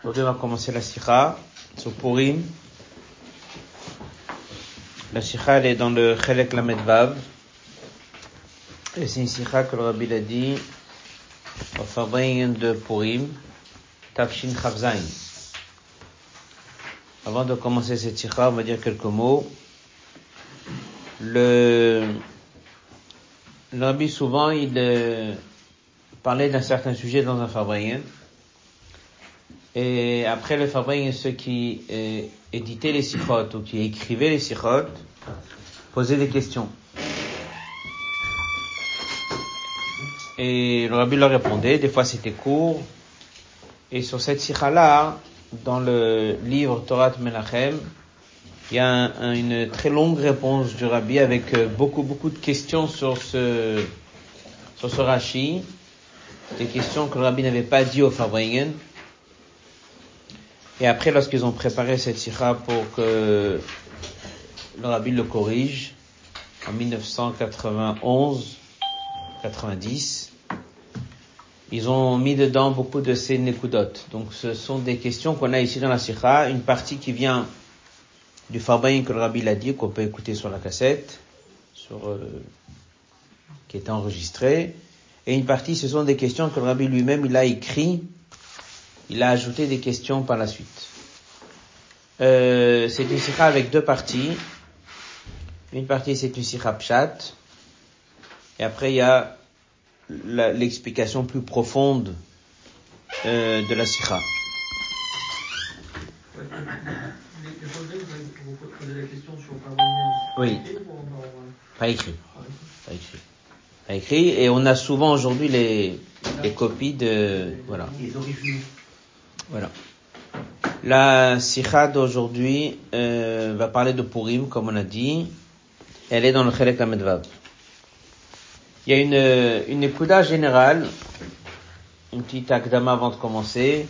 Aujourd'hui, on va commencer la sikha sur Purim. La sikha, elle est dans le Chelek Lamed Vav. Et c'est une sikha que le Rabbi l'a dit au Fabriyen de Purim, Tafshin Chavzain. Avant de commencer cette sikha, on va dire quelques mots. Le Rabbi, souvent, il parlait d'un certain sujet dans un Fabriyen. Et après le Fabriyen, ceux qui éditaient les sikhot ou qui écrivaient les sikhot posaient des questions. Et le Rabbi leur répondait, des fois c'était court. Et sur cette sikha-là, dans le livre Torah Menachem, il y a une très longue réponse du Rabbi avec beaucoup de questions sur ce Rashi. Des questions que le Rabbi n'avait pas dit au Fabriyen. Et après, lorsqu'ils ont préparé cette sikha pour que le Rabbi le corrige, en 1991-90, ils ont mis dedans beaucoup de ces nekudot. Donc, ce sont des questions qu'on a ici dans la sikha, une partie qui vient du Fabriyen que le Rabbi l'a dit, qu'on peut écouter sur la cassette, qui est enregistrée, et une partie, ce sont des questions que le Rabbi lui-même, il a écrit. Il a ajouté des questions par la suite. C'est une sikha avec deux parties. Une partie, c'est une sikha pshat. Et après, il y a l'explication plus profonde de la sikha. Vous posez la question sur Fabriyen. Oui. Pas écrit. Pas écrit. Et on a souvent aujourd'hui les copies de... Voilà. Les originaux. Voilà. La sikha d'aujourd'hui va parler de Purim, comme on a dit. Elle est dans le Chelek Lamed Vav. Il y a une ékuda générale, une petite akdama avant de commencer.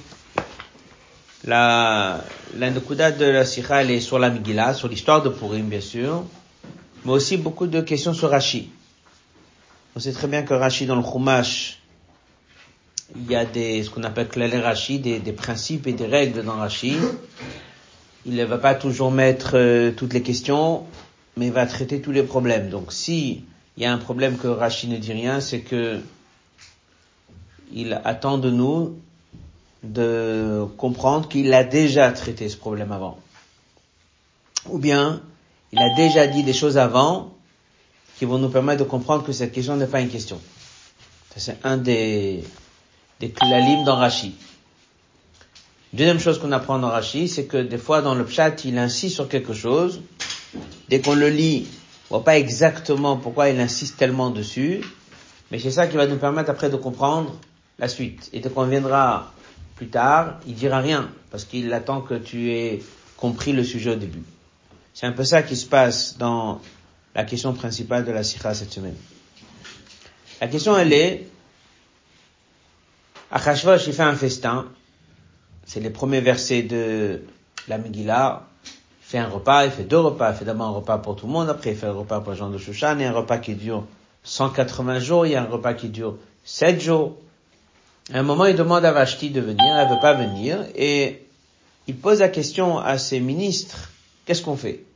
La ékuda de la sikha, elle est sur la Megillah, sur l'histoire de Purim, bien sûr, mais aussi beaucoup de questions sur Rashi. On sait très bien que Rashi, dans le Chumash, il y a ce qu'on appelle Klal Rashi, des principes et des règles dans Rashi. Il ne va pas toujours mettre toutes les questions, mais il va traiter tous les problèmes. Donc, si il y a un problème que Rashi ne dit rien, c'est que il attend de nous de comprendre qu'il a déjà traité ce problème avant. Ou bien, il a déjà dit des choses avant qui vont nous permettre de comprendre que cette question n'est pas une question. Ça, c'est un des klalim dans Rashi. Deuxième chose qu'on apprend dans Rashi, c'est que des fois dans le pshat, il insiste sur quelque chose. Dès qu'on le lit, on voit pas exactement pourquoi il insiste tellement dessus, mais c'est ça qui va nous permettre après de comprendre la suite. Et dès qu'on viendra plus tard, il dira rien, parce qu'il attend que tu aies compris le sujet au début. C'est un peu ça qui se passe dans la question principale de la sikha cette semaine. La question, elle est, Achashverosh, il fait un festin. C'est les premiers versets de la Megillah. Il fait un repas, il fait deux repas. Il fait d'abord un repas pour tout le monde, après il fait un repas pour les gens de Shushan, et un repas qui dure 180 jours, il y a un repas qui dure 7 jours. À un moment, il demande à Vashti de venir, elle veut pas venir, et il pose la question à ses ministres, qu'est-ce qu'on fait?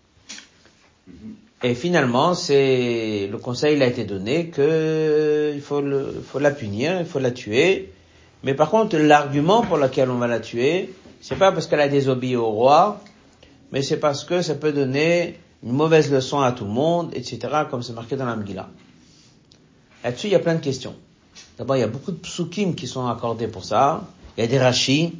Et finalement, le conseil il a été donné que il faut la punir, il faut la tuer. Mais par contre, l'argument pour lequel on va la tuer, c'est pas parce qu'elle a désobéi au roi, mais c'est parce que ça peut donner une mauvaise leçon à tout le monde, etc., comme c'est marqué dans la Megillah. Là-dessus, il y a plein de questions. D'abord, il y a beaucoup de psukim qui sont accordés pour ça. Il y a des rachis.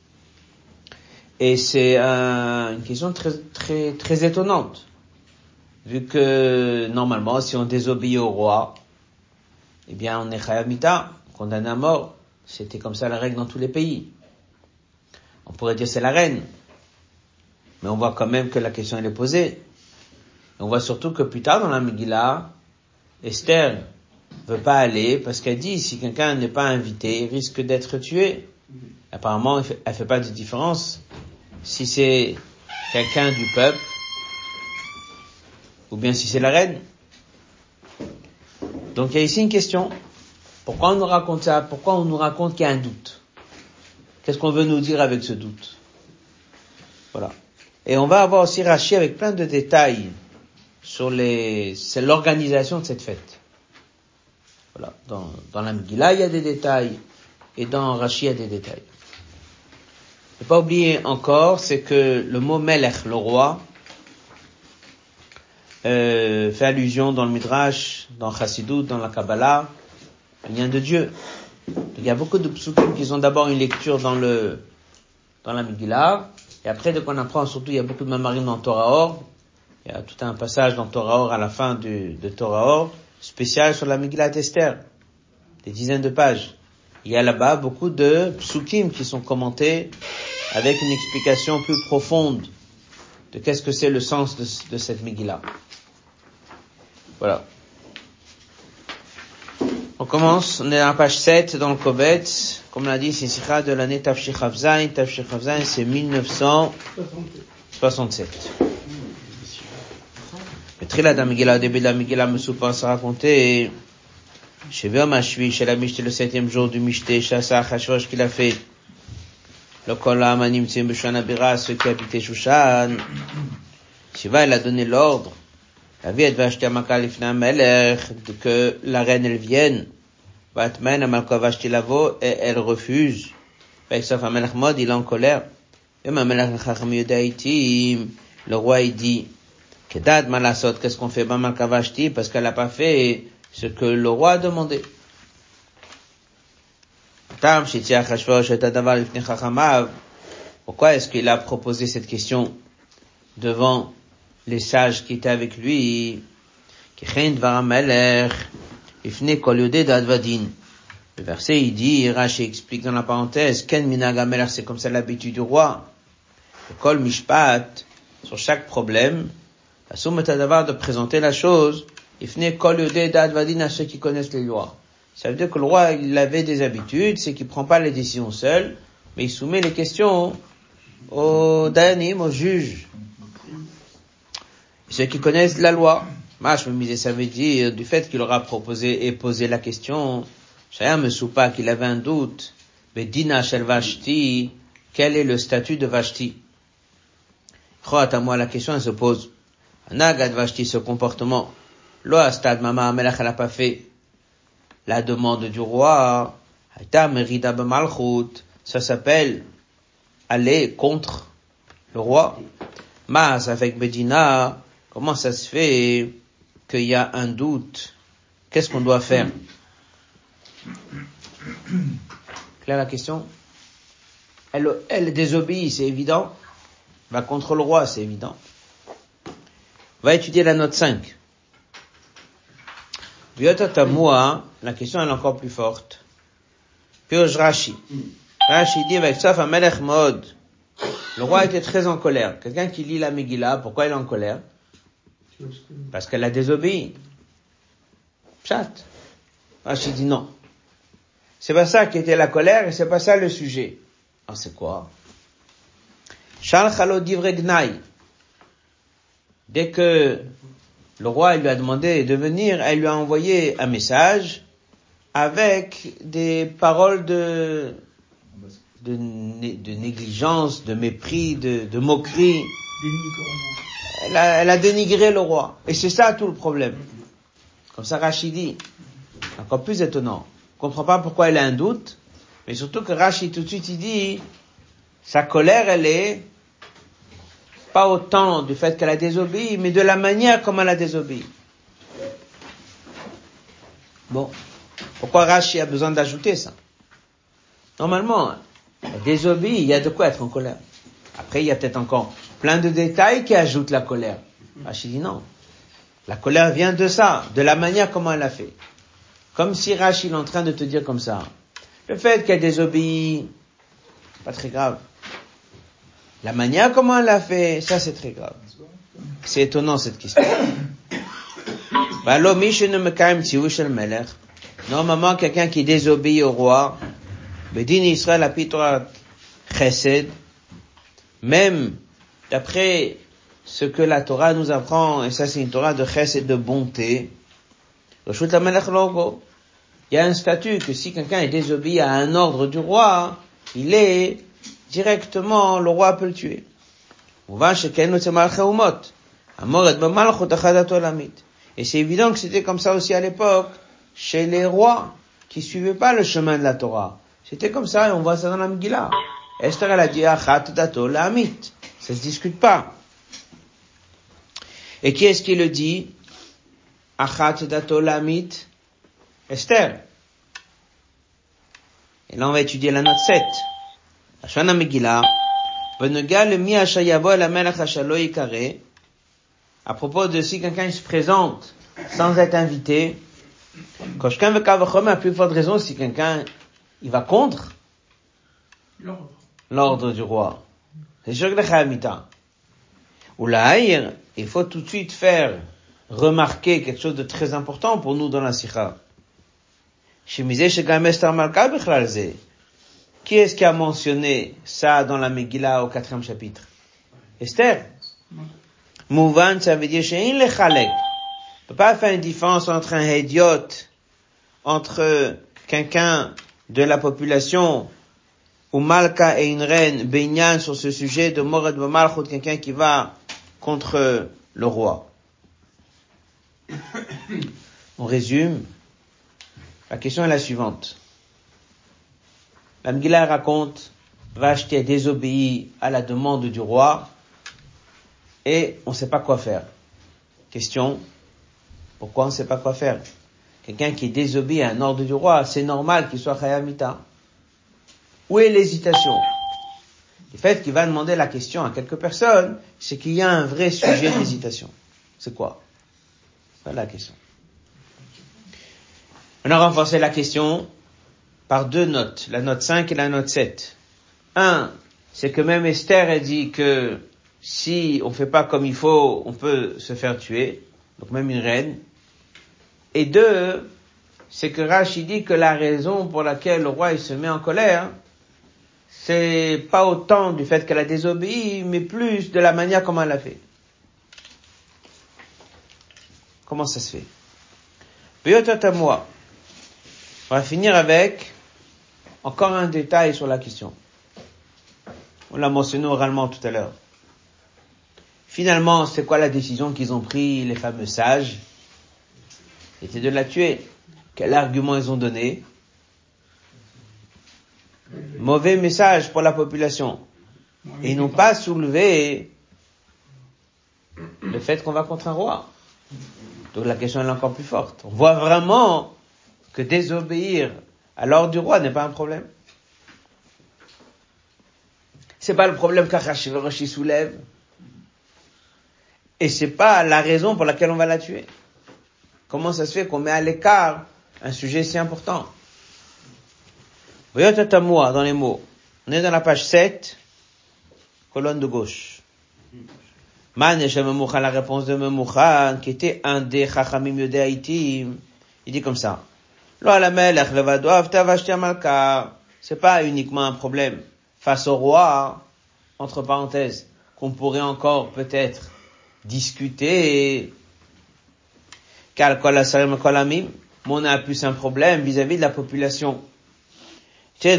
Et c'est une question très étonnante. Vu que, normalement, si on désobéit au roi, eh bien, on est chayav mita, condamné à mort. C'était comme ça la règle dans tous les pays. On pourrait dire c'est la reine. Mais on voit quand même que la question elle est posée. Et on voit surtout que plus tard dans la Megillah, Esther veut pas aller parce qu'elle dit si quelqu'un n'est pas invité, il risque d'être tué. Apparemment, elle fait pas de différence si c'est quelqu'un du peuple ou bien si c'est la reine. Donc il y a ici une question. Pourquoi on nous raconte ça? Pourquoi on nous raconte qu'il y a un doute? Qu'est-ce qu'on veut nous dire avec ce doute? Voilà. Et on va avoir aussi Rashi avec plein de détails sur c'est l'organisation de cette fête. Voilà. Dans la Megillah, il y a des détails, et dans Rashi, il y a des détails. Ne pas oublier encore, c'est que le mot Melech, le roi, fait allusion dans le Midrash, dans Chassidut, dans la Kabbalah, un lien de Dieu. Donc, il y a beaucoup de psukim qui ont d'abord une lecture dans la Megillah, et après, dès qu'on apprend, surtout, il y a beaucoup de mamarim dans Torah Or. Il y a tout un passage dans Torah Or à la fin de Torah Or, spécial sur la Megillah Esther. Des dizaines de pages. Il y a là-bas beaucoup de psukim qui sont commentés avec une explication plus profonde de qu'est-ce que c'est le sens de cette Megillah. Voilà. On commence, on est à la page 7 dans le Kovetz. Comme on l'a dit, c'est Sikha de l'année Tafshir Chavzaïn. Tafshir Chavzaïn, c'est 1967. Le Trilad Megillah, au début de la Megillah, me soupasse à raconter, chez Véom Hashvi, chez la Mishté, le 7e jour du Mishté, Shasa Achashverosh qu'il a fait, le Kol Ha'amanim Tzim B'Shushan Abira, ceux qui habitaient Shushan. Shiva, il a donné l'ordre, la vie, elle va acheter à Makal Ifna Melech, que la reine, elle vienne, Vatmen, Amalka va acheter l'avo, et elle refuse. Avec ça, Amelech Mod, il est en colère. Et Amelech Chacham Yudaïtim, le roi, il dit, Kedad Malasot, qu'est-ce qu'on fait? Amalka va acheter, parce qu'elle n'a pas fait ce que le roi a demandé. Pourquoi est-ce qu'il a proposé cette question devant les sages qui étaient avec lui? Le verset, il dit, Rashi explique dans la parenthèse, Ken minag hamelech, c'est comme ça l'habitude du roi. Kol mishpat, sur chaque problème, de présenter la chose, ifne kol yodei d'advadin, à ceux qui connaissent les lois. Ça veut dire que le roi, il avait des habitudes, c'est qu'il prend pas les décisions seul, mais il soumet les questions aux dayanim, aux juges. Ceux qui connaissent la loi. Ça veut dire, du fait qu'il aura proposé et posé la question, Shaya me soupa qu'il avait un doute, mais Dina shel Vashti, quel est le statut de Vashti? À moi, la question, elle se pose. Anagad Vashti, ce comportement. Lo astad mama amelech, elle n'a pas fait la demande du roi. Haïta merida b'malchut, ça s'appelle aller contre le roi. Mas avec Bedina, comment ça se fait qu'il y a un doute? Qu'est-ce qu'on doit faire? Claire la question? Elle désobéit, c'est évident. Va contre le roi, c'est évident. On va étudier la note 5. La question est encore plus forte. Purge Rashi. Rashi dit avec ça, Melech Mod. Le roi était très en colère. Quelqu'un qui lit la Megillah, pourquoi il est en colère? Parce qu'elle a désobéi. Pshat. Rashi dit non. C'est pas ça qui était la colère et c'est pas ça le sujet. Alors c'est quoi? Shal Chalo Divre Gnai. Dès que le roi lui a demandé de venir, elle lui a envoyé un message avec des paroles de négligence, de mépris, de moquerie. Elle a dénigré le roi. Et c'est ça tout le problème. Comme ça Rashi dit. Encore plus étonnant. On comprend pas pourquoi elle a un doute, mais surtout que Rashi tout de suite il dit, sa colère elle est pas autant du fait qu'elle a désobéi, mais de la manière comme elle a désobéi. Bon. Pourquoi Rashi a besoin d'ajouter ça? Normalement, elle désobéit, il y a de quoi être en colère. Après, il y a peut-être encore plein de détails qui ajoutent la colère. Rashi dit non. La colère vient de ça, de la manière comment elle a fait. Comme si Rashi est en train de te dire comme ça. Le fait qu'elle désobéit, pas très grave. La manière comment elle l'a fait, ça c'est très grave. C'est étonnant cette question. Normalement, quelqu'un qui désobéit au roi, Bedin Israël a Torah Chesed, même d'après ce que la Torah nous apprend, et ça c'est une Torah de Chesed, de bonté, il y a un statut que si quelqu'un est désobéi à un ordre du roi, il est directement, le roi peut le tuer. Et c'est évident que c'était comme ça aussi à l'époque, chez les rois qui suivaient pas le chemin de la Torah. C'était comme ça, et on voit ça dans la Megillah. Esther, elle a dit, achat dato l'amit. Ça se discute pas. Et qui est-ce qui le dit? Achat dato l'amit? Esther. Et là, on va étudier la note 7. La Shana Megillah. À propos de si quelqu'un se présente sans être invité, à plus forte raison si quelqu'un il va contre l'ordre du roi. C'est sûr que le Chayamita. Ou l'aïr, il faut tout de suite faire remarquer quelque chose de très important pour nous dans la Sikha. Qui est-ce qui a mentionné ça dans la Megillah au 4e chapitre? Esther. Mouvan, ça veut dire she'in le chalek. On peut pas faire une différence entre un idiot, entre quelqu'un de la population, ou Malka et une reine, Benyan sur ce sujet de Mored Malchut, quelqu'un qui va contre le roi. On résume. La question est la suivante. La Megillah raconte, Vashti a désobéi à la demande du roi, et on ne sait pas quoi faire. Question, pourquoi on ne sait pas quoi faire? Quelqu'un qui désobéit à un ordre du roi, c'est normal qu'il soit Chayamita. Où est l'hésitation? Le fait qu'il va demander la question à quelques personnes, c'est qu'il y a un vrai sujet d'hésitation. C'est quoi? Voilà la question. On a renforcé la question par 2 notes, la note 5 et la note 7. 1, c'est que même Esther a dit que si on fait pas comme il faut, on peut se faire tuer, donc même une reine. Et 2, c'est que Rashi dit que la raison pour laquelle le roi il se met en colère, c'est pas autant du fait qu'elle a désobéi, mais plus de la manière comment elle l'a fait. Comment ça se fait? Moi. On va finir avec encore un détail sur la question. On l'a mentionné oralement tout à l'heure. Finalement, c'est quoi la décision qu'ils ont pris, les fameux sages? C'était de la tuer. Quel argument ils ont donné? Mauvais message pour la population. Et ils n'ont pas soulevé le fait qu'on va contre un roi. Donc la question est encore plus forte. On voit vraiment que désobéir à l'ordre du roi n'est pas un problème. C'est pas le problème qu'Achashverosh soulève. Et c'est pas la raison pour laquelle on va la tuer. Comment ça se fait qu'on met à l'écart un sujet si important? Voyons Tatamua dans les mots. On est dans la page 7, colonne de gauche. Man Memouchan, la réponse de Memouchan, qui était un des Chachamim Yodéaïtim, il dit comme ça. Lo ala melech levado avta vashti malka. C'est pas uniquement un problème face au roi, entre parenthèses, qu'on pourrait encore peut-être discuter. Car kol asarim kol amim, mais on a plus un problème vis-à-vis de la population. Ça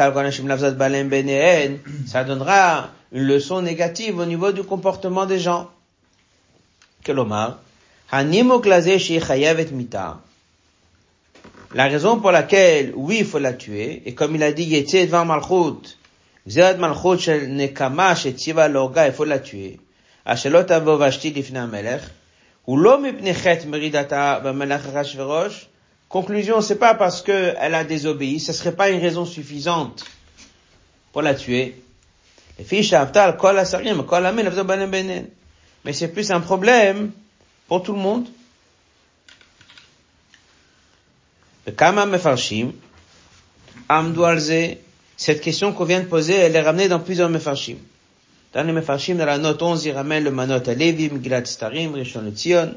donnera une leçon négative au niveau du comportement des gens. Kelomar, la raison pour laquelle, oui, il faut la tuer, et comme il a dit, il faut la tuer. Conclusion, c'est pas parce que elle a désobéi, ce serait pas une raison suffisante pour la tuer. Mais c'est plus un problème pour tout le monde. Cette question qu'on vient de poser, elle est ramenée dans plusieurs mefarshim. Dans les mefarshim, dans la note 11, il ramène le manot à Lévi, Megillat Starim, Rishon LeZion.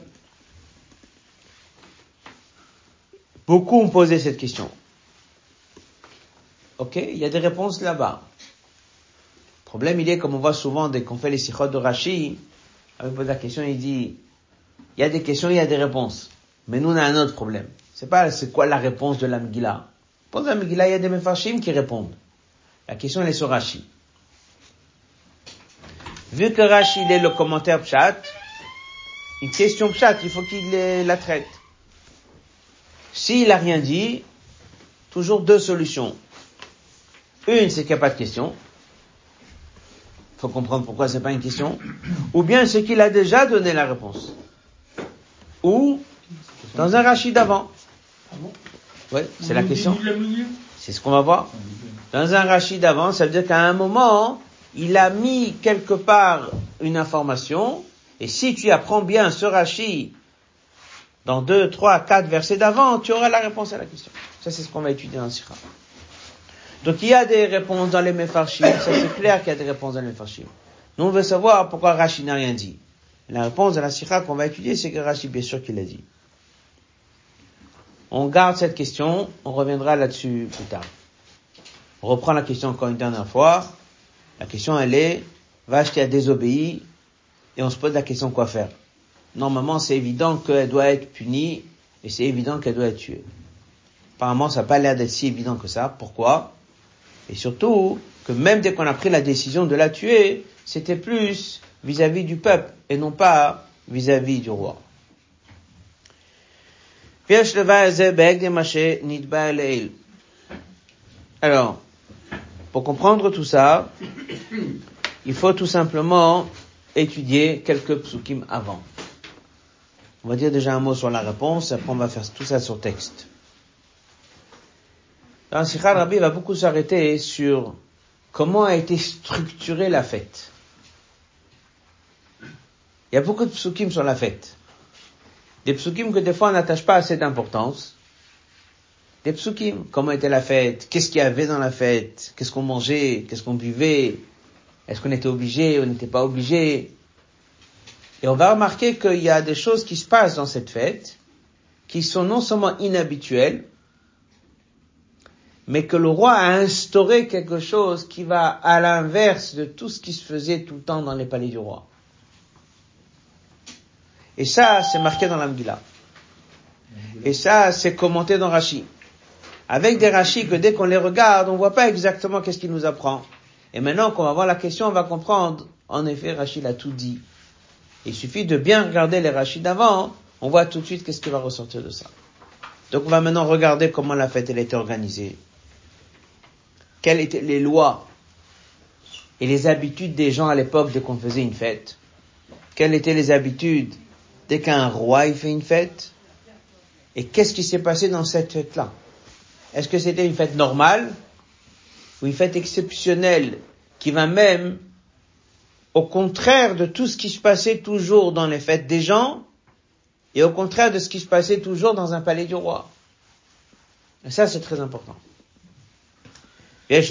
Beaucoup ont posé cette question. Ok, il y a des réponses là-bas. Le problème, il est, comme on voit souvent dès qu'on fait les sikhot de Rashi, on pose la question, il dit, il y a des questions, il y a des réponses. Mais nous, on a un autre problème. C'est pas, c'est quoi la réponse de la Megillah? Pour la Megillah, il y a des mefarshim qui répondent. La question, elle est sur Rashi. Vu que Rashi, il est le commentaire Pshat, une question Pshat, il faut qu'il la traite. S'il a rien dit, toujours deux solutions. Une, c'est qu'il n'y a pas de question. Il faut comprendre pourquoi c'est pas une question. Ou bien c'est qu'il a déjà donné la réponse. Ou, dans un Rashi d'avant. Ah bon? Oui, c'est la question. Au milieu? C'est ce qu'on va voir. Dans un Rashi d'avant, ça veut dire qu'à un moment, il a mis quelque part une information, et si tu apprends bien ce Rashi, dans 2, 3, 4 versets d'avant, tu auras la réponse à la question. Ça, c'est ce qu'on va étudier dans le Sikha. Donc, il y a des réponses dans les Mefarshim, ça c'est clair qu'il y a des réponses dans les Mefarshim. Nous, on veut savoir pourquoi Rashi n'a rien dit. La réponse de la Sikha qu'on va étudier, c'est que Rashi, bien sûr, qu'il l'a dit. On garde cette question, on reviendra là-dessus plus tard. On reprend la question encore une dernière fois. La question, elle est, Vashti a désobéi, et on se pose la question quoi faire. Normalement, c'est évident qu'elle doit être punie, et c'est évident qu'elle doit être tuée. Apparemment, ça n'a pas l'air d'être si évident que ça. Pourquoi? Et surtout, que même dès qu'on a pris la décision de la tuer, c'était plus vis-à-vis du peuple, et non pas vis-à-vis du roi. Alors, pour comprendre tout ça, il faut tout simplement étudier quelques psukim avant. On va dire déjà un mot sur la réponse, après on va faire tout ça sur texte. Dans le Sikha, Rabbi va beaucoup s'arrêter sur comment a été structurée la fête. Il y a beaucoup de psukim sur la fête. Des psukim que des fois on n'attache pas assez d'importance. Des psukim, comment était la fête, qu'est-ce qu'il y avait dans la fête, qu'est-ce qu'on mangeait, qu'est-ce qu'on buvait, est-ce qu'on était obligé ou on n'était pas obligé. Et on va remarquer qu'il y a des choses qui se passent dans cette fête, qui sont non seulement inhabituelles, mais que le roi a instauré quelque chose qui va à l'inverse de tout ce qui se faisait tout le temps dans les palais du roi. Et ça, c'est marqué dans la Megillah. Et ça, c'est commenté dans Rashi. Avec des Rashi que dès qu'on les regarde, on voit pas exactement qu'est-ce qu'il nous apprend. Et maintenant qu'on va voir la question, on va comprendre. En effet, Rashi l'a tout dit. Il suffit de bien regarder les Rashi d'avant, on voit tout de suite qu'est-ce qui va ressortir de ça. Donc on va maintenant regarder comment la fête elle était organisée. Quelles étaient les lois et les habitudes des gens à l'époque dès qu'on faisait une fête. Quelles étaient les habitudes dès qu'un roi il fait une fête. Et qu'est-ce qui s'est passé dans cette fête-là? Est-ce que c'était une fête normale ou une fête exceptionnelle qui va même au contraire de tout ce qui se passait toujours dans les fêtes des gens et au contraire de ce qui se passait toujours dans un palais du roi? Et ça, c'est très important. Et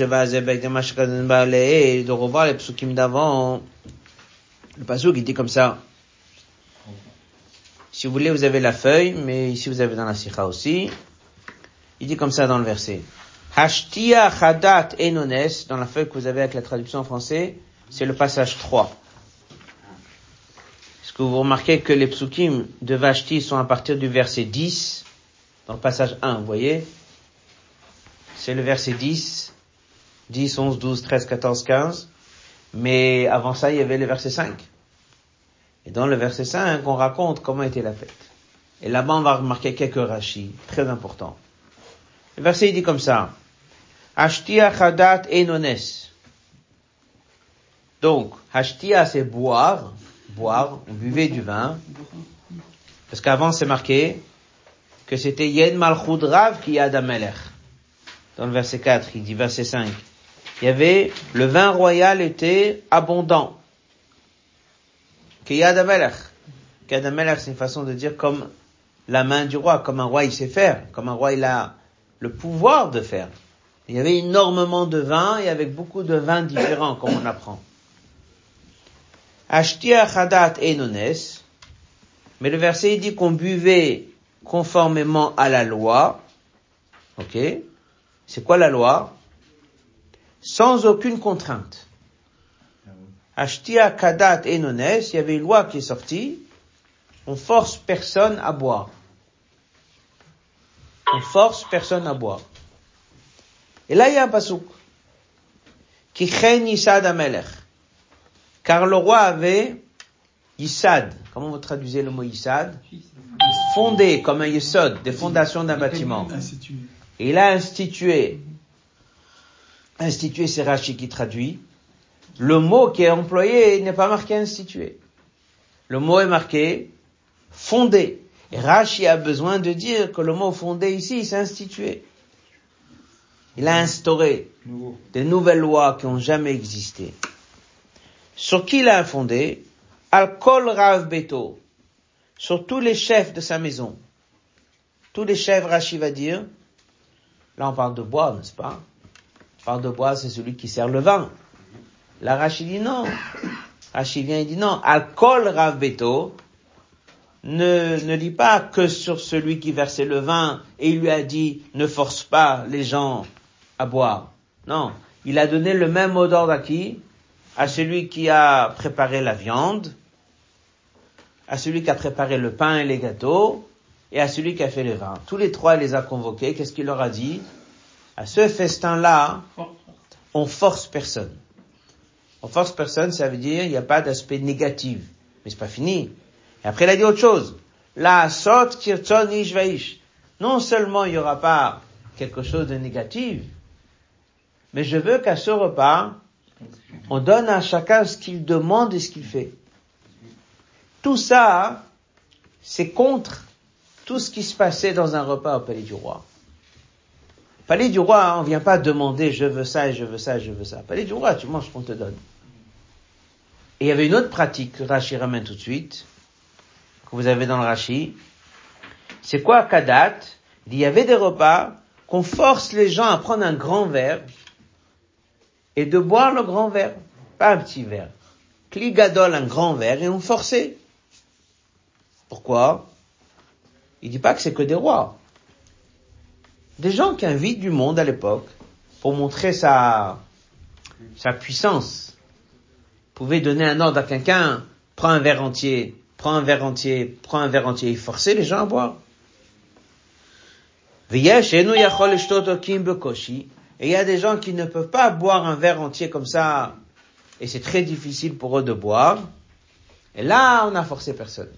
de revoir les psukim d'avant. Le pasuk, il dit comme ça. Si vous voulez, vous avez la feuille, mais ici vous avez dans la sikha aussi. Il dit comme ça dans le verset. Hashtia chadat enones, dans la feuille que vous avez avec la traduction en français, c'est le passage 3. Est-ce que vous remarquez que les psukim de Vashti sont à partir du verset 10, dans le passage 1, vous voyez? C'est le verset 10, 11, 12, 13, 14, 15. Mais avant ça, il y avait le verset 5. Et dans le verset 5, on raconte comment était la fête. Et là-bas, on va remarquer quelques rachis, très importants. Le verset, il dit comme ça. Hashtia chadat enones. Donc, hashtia, c'est boire, on buvait du vin. Parce qu'avant, c'est marqué que c'était yen malchut rav ki yad hamelech. Dans le verset 4, il dit verset 5. Il y avait, le vin royal était abondant. Ki yad hamelech. Ki yad hamelech, c'est une façon de dire comme la main du roi, comme un roi il sait faire, comme un roi il a le pouvoir de faire. Il y avait énormément de vin et avec beaucoup de vins différents, comme on apprend. Ashtia chadat enones. Mais le verset il dit qu'on buvait conformément à la loi. Ok? C'est quoi la loi? Sans aucune contrainte. Ashtia chadat enones, il y avait une loi qui est sortie. On force personne à boire. On force personne à boire. Et là, il y a un pasouk. Ki chen Yisad Amelech. Car le roi avait Yisad. Comment vous traduisez le mot Yisad? Fondé, comme un Yesod, des fondations d'un bâtiment. Et il a institué, c'est Rashi qui traduit. Le mot qui est employé n'est pas marqué institué. Le mot est marqué fondé. Et Rashi a besoin de dire que le mot fondé ici, c'est institué. Il a instauré des nouvelles lois qui n'ont jamais existé. Sur qui il a fondé? Al-Kol Rav Beto. Sur tous les chefs de sa maison. Tous les chefs, Rashi va dire. Là, on parle de bois, n'est-ce pas? On parle de bois, c'est celui qui sert le vin. Là, Rashi dit non. Rashi vient et dit non. Al-Kol Rav Beto. Ne dit pas que sur celui qui versait le vin et il lui a dit ne force pas les gens à boire. Non. Il a donné le même mot d'ordre à qui? À celui qui a préparé la viande, à celui qui a préparé le pain et les gâteaux, et à celui qui a fait le vin. Tous les trois, il les a convoqués. Qu'est-ce qu'il leur a dit? À ce festin-là, on force personne. On force personne, ça veut dire, il n'y a pas d'aspect négatif. Mais c'est pas fini. Et après, il a dit autre chose. La sot kirton ish vaish. Non seulement il n'y aura pas quelque chose de négatif, mais je veux qu'à ce repas, on donne à chacun ce qu'il demande et ce qu'il fait. Tout ça, c'est contre tout ce qui se passait dans un repas au palais du roi. Au palais du roi, on vient pas demander je veux ça et je veux ça et je veux ça. Au palais du roi, tu manges ce qu'on te donne. Et il y avait une autre pratique que Rashi ramène tout de suite, que vous avez dans le Rashi. C'est quoi Kadat? Il y avait des repas qu'on force les gens à prendre un grand verre et de boire le grand verre, pas un petit verre. Kli gadol, un grand verre, et on forçait. Pourquoi? Il dit pas que c'est que des rois. Des gens qui invitent du monde à l'époque pour montrer sa puissance. Pouvaient donner un ordre à quelqu'un, prends un verre entier, prends un verre entier, prends un verre entier, et forcer les gens à boire. Et il y a des gens qui ne peuvent pas boire un verre entier comme ça, et c'est très difficile pour eux de boire. Et là, on n'a forcé personne.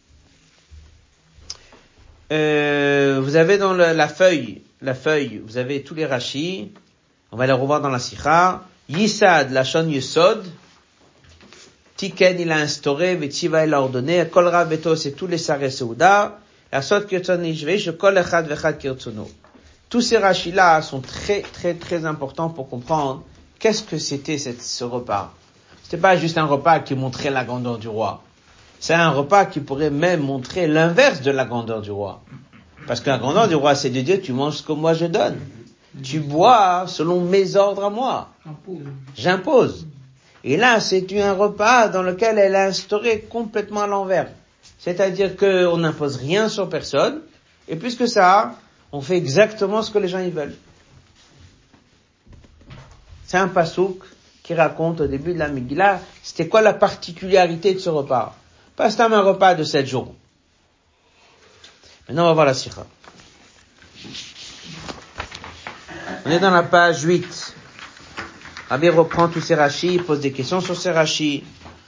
Vous avez dans la feuille, vous avez tous les rachis. On va les revoir dans la sikha. Yisad, la shon yesod. Tiken, il a instauré. Vetiva, il a ordonné. Kol rav beto, c'est tous les sareh seuda. La sot kirton ishveish, kol echad vechad kirtono. Tous ces rachis-là sont très, très, très importants pour comprendre qu'est-ce que c'était ce repas. C'était pas juste un repas qui montrait la grandeur du roi. C'est un repas qui pourrait même montrer l'inverse de la grandeur du roi. Parce que la grandeur du roi, c'est de dire, tu manges ce que moi je donne. Tu bois selon mes ordres à moi. J'impose. Et là, c'est un repas dans lequel elle a instauré complètement à l'envers. C'est-à-dire qu'on n'impose rien sur personne. Et plus que ça, on fait exactement ce que les gens y veulent. C'est un pasouk qui raconte au début de la Megillah, c'était quoi la particularité de ce repas. Pas c'est un repas de 7 jours. Maintenant, on va voir la sikha. On est dans la page 8. Rabbi reprend tous ces rachis, il pose des questions sur ces rachis.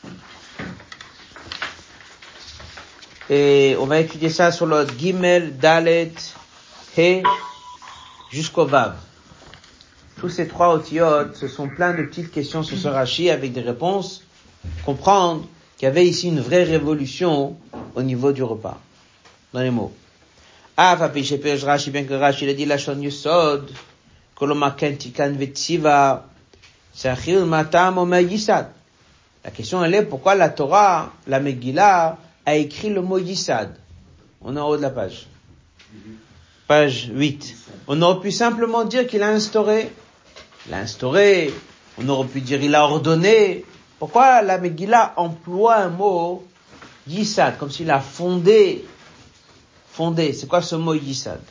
Et on va étudier ça sur l'autre Gimel, Dalet, He, jusqu'au Vav. Tous ces trois otiotes, ce sont plein de petites questions sur ce rachi avec des réponses. Comprendre qu'il y avait ici une vraie révolution au niveau du repas. Dans les mots. Rashi, bien que Rashi il a dit la shon yesod, kolomaken tikan vetsiva, sachil matam omer yisad. La question elle est pourquoi la Torah, la Megillah, a écrit le mot yisad. On est en haut de la page. Page 8. On aurait pu simplement dire qu'il a instauré. Il a instauré. On aurait pu dire il a ordonné. Pourquoi la Megillah emploie un mot yisad, comme s'il a fondé. Fondé. C'est quoi ce mot yisad?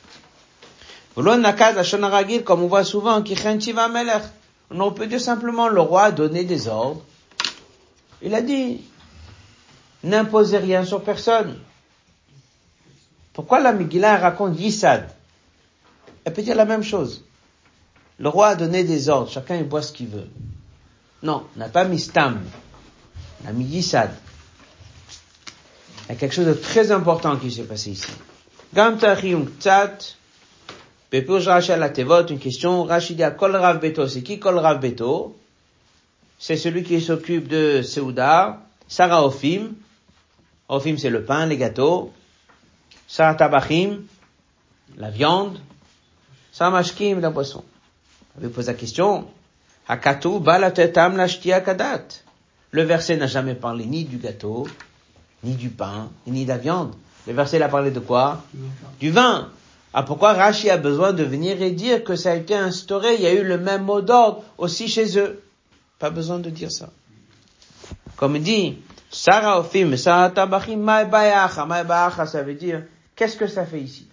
Comme on voit souvent, on aurait pu dire simplement le roi a donné des ordres. Il a dit, n'imposez rien sur personne. Pourquoi la Megillah raconte yisad? Elle peut dire la même chose. Le roi a donné des ordres, chacun il boit ce qu'il veut. Non, on n'a pas mis stam. On a mis yisad. Il y a quelque chose de très important qui s'est passé ici. Gam tachiyum ktsat, bepirush Rashi al Tevot, une question, Rashi dit à Kol Rav Beto, c'est qui Kol Rav Beto? C'est celui qui s'occupe de Seuda, Sarah Ofim. Ofim c'est le pain, les gâteaux. Sarah Tabachim, la viande. Sarah Mashkim, la boisson. On lui pose la question, Hakatu balatetam lashtia kadat. Le verset n'a jamais parlé ni du gâteau, ni du pain, ni de la viande. Le verset il a parlé de quoi? Du vin. Ah, pourquoi Rashi a besoin de venir et dire que ça a été instauré, il y a eu le même mot d'ordre aussi chez eux? Pas besoin de dire ça. Comme il dit, Sarah Ofim, Sarah Tabachim, Maïbayacha, ça veut dire, qu'est-ce que ça fait ici?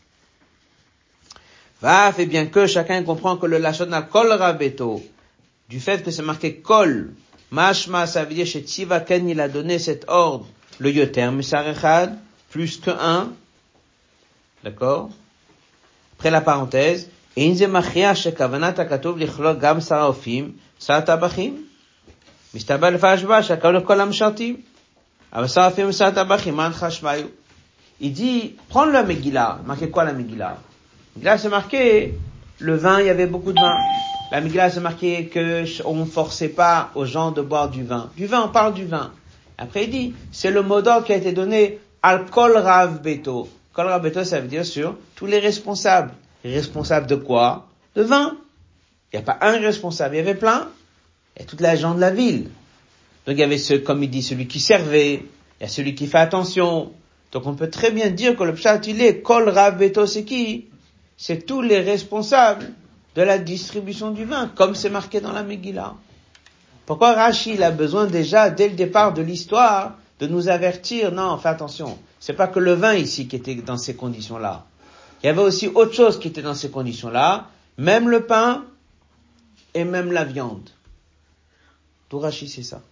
Fait bien que chacun comprend que le Lachon a Kol Rabeto, du fait que c'est marqué Kol, Mashma, ça veut dire chez Tzivaken, il a donné cet ordre, le Yoter, Mesarechad, plus que un. D'accord? Après la parenthèse, Inze Machia, Shekavanat Akatov, Lichlot, Gam Sarah Ofim, Sarah Tabachim, Mistabal Fashba, Shakal Kol Amshatim, Ava Sarah Ofim, Sarah Tabachim, Man Chashmayu. Il dit, prends la Megillah. Marqué quoi la Megillah? Là, c'est marqué, le vin, il y avait beaucoup de vin. La Megillah, c'est marqué que on forçait pas aux gens de boire du vin. Du vin, on parle du vin. Après, il dit, c'est le mot d'ordre qui a été donné al Kol Rav Beto. Kol Rav Beto, ça veut dire sur tous les responsables. Les responsables de quoi? De vin. Il n'y a pas un responsable, il y avait plein. Il y a toute la gens de la ville. Donc, il y avait comme il dit, celui qui servait. Il y a celui qui fait attention. Donc, on peut très bien dire que le pshat, il est Kol Rav Beto, c'est qui? C'est tous les responsables de la distribution du vin, comme c'est marqué dans la Megillah. Pourquoi Rashi, il a besoin déjà, dès le départ de l'histoire, de nous avertir? Non, fais attention. C'est pas que le vin ici qui était dans ces conditions-là. Il y avait aussi autre chose qui était dans ces conditions-là, même le pain et même la viande. Tout Rashi, c'est ça.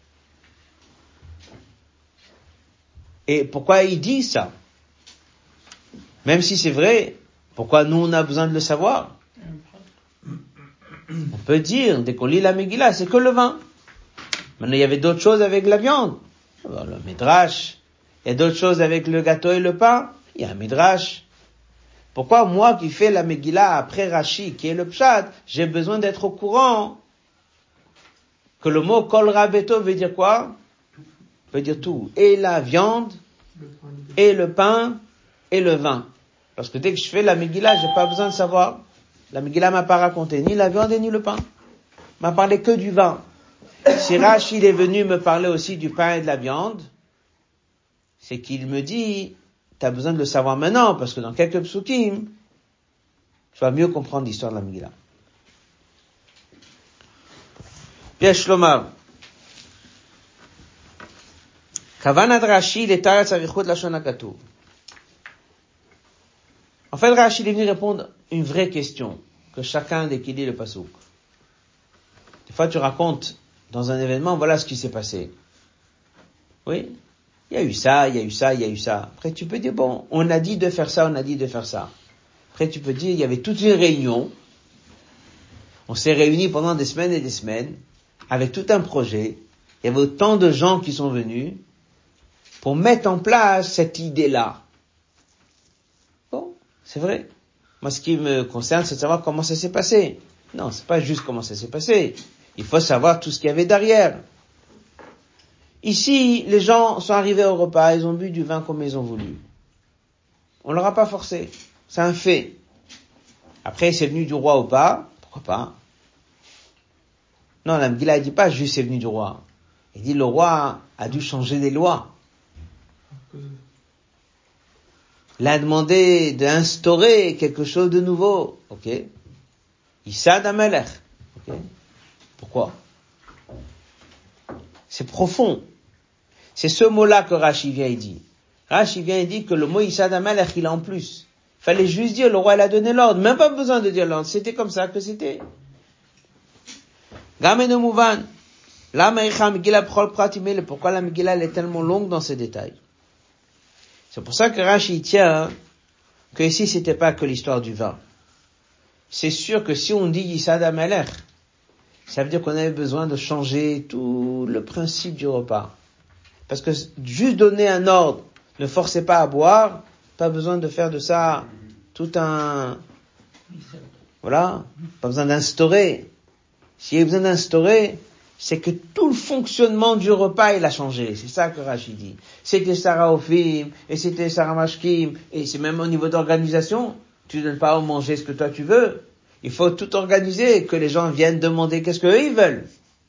Et pourquoi il dit ça? Même si c'est vrai, pourquoi nous on a besoin de le savoir? On peut dire, dès qu'on lit la Megillah, c'est que le vin. Maintenant, il y avait d'autres choses avec la viande. Alors, le Midrash. Il y a d'autres choses avec le gâteau et le pain. Il y a un Midrash. Pourquoi moi qui fais la Megillah après Rashi, qui est le Pshat, j'ai besoin d'être au courant que le mot Kol Rabeto veut dire quoi? Veut dire tout. Et la viande, et le pain, et le vin. Parce que dès que je fais la Megillah, j'ai pas besoin de savoir. La Megillah m'a pas raconté ni la viande et ni le pain. M'a parlé que du vin. Si Rashi il est venu me parler aussi du pain et de la viande, c'est qu'il me dit, t'as besoin de le savoir maintenant, parce que dans quelques psukim, tu vas mieux comprendre l'histoire de la Megillah. Bien, Shlomar. Kavanat Rashi, l'etaretz arichot lashon hakatuv. En fait, Rashi est venu répondre à une vraie question que chacun dès qu'il lit le pasouk. Des fois, tu racontes dans un événement, voilà ce qui s'est passé. Oui, il y a eu ça, il y a eu ça, il y a eu ça. Après, tu peux dire, bon, on a dit de faire ça, on a dit de faire ça. Après, tu peux dire, il y avait toute une réunion. On s'est réunis pendant des semaines et des semaines, avec tout un projet. Il y avait autant de gens qui sont venus pour mettre en place cette idée-là. Bon, c'est vrai. Moi, ce qui me concerne, c'est de savoir comment ça s'est passé. Non, c'est pas juste comment ça s'est passé. Il faut savoir tout ce qu'il y avait derrière. Ici, les gens sont arrivés au repas, ils ont bu du vin comme ils ont voulu. On leur a pas forcé. C'est un fait. Après, c'est venu du roi ou pas? Pourquoi pas? Non, la Megillah dit pas juste c'est venu du roi. Il dit le roi a dû changer des lois. Il a demandé d'instaurer quelque chose de nouveau. Ok. Yisad HaMelech. Ok. Pourquoi? C'est profond. C'est ce mot-là que Rashi vient et dit. Rashi vient et dit que le mot Yisad HaMelech, il est en plus. Il fallait juste dire, le roi, il a donné l'ordre. Même pas besoin de dire l'ordre. C'était comme ça que c'était. Gamenu Mouvan. Pourquoi la Megillah elle est tellement longue dans ses détails? C'est pour ça que Rashi tient que ici c'était pas que l'histoire du vin. C'est sûr que si on dit Yisad HaMelech, Ça veut dire qu'on avait besoin de changer tout le principe du repas. Parce que juste donner un ordre, ne forcez pas à boire, pas besoin de faire de ça tout un... Voilà, pas besoin d'instaurer. S'il y a besoin d'instaurer, c'est que tout le fonctionnement du repas, il a changé. C'est ça que Rachid dit. C'était Sarah Ophim, et c'était Sarah Mashkim, et c'est même au niveau d'organisation. Tu ne donnes pas à manger ce que toi tu veux. Il faut tout organiser, que les gens viennent demander qu'est-ce qu'eux ils veulent.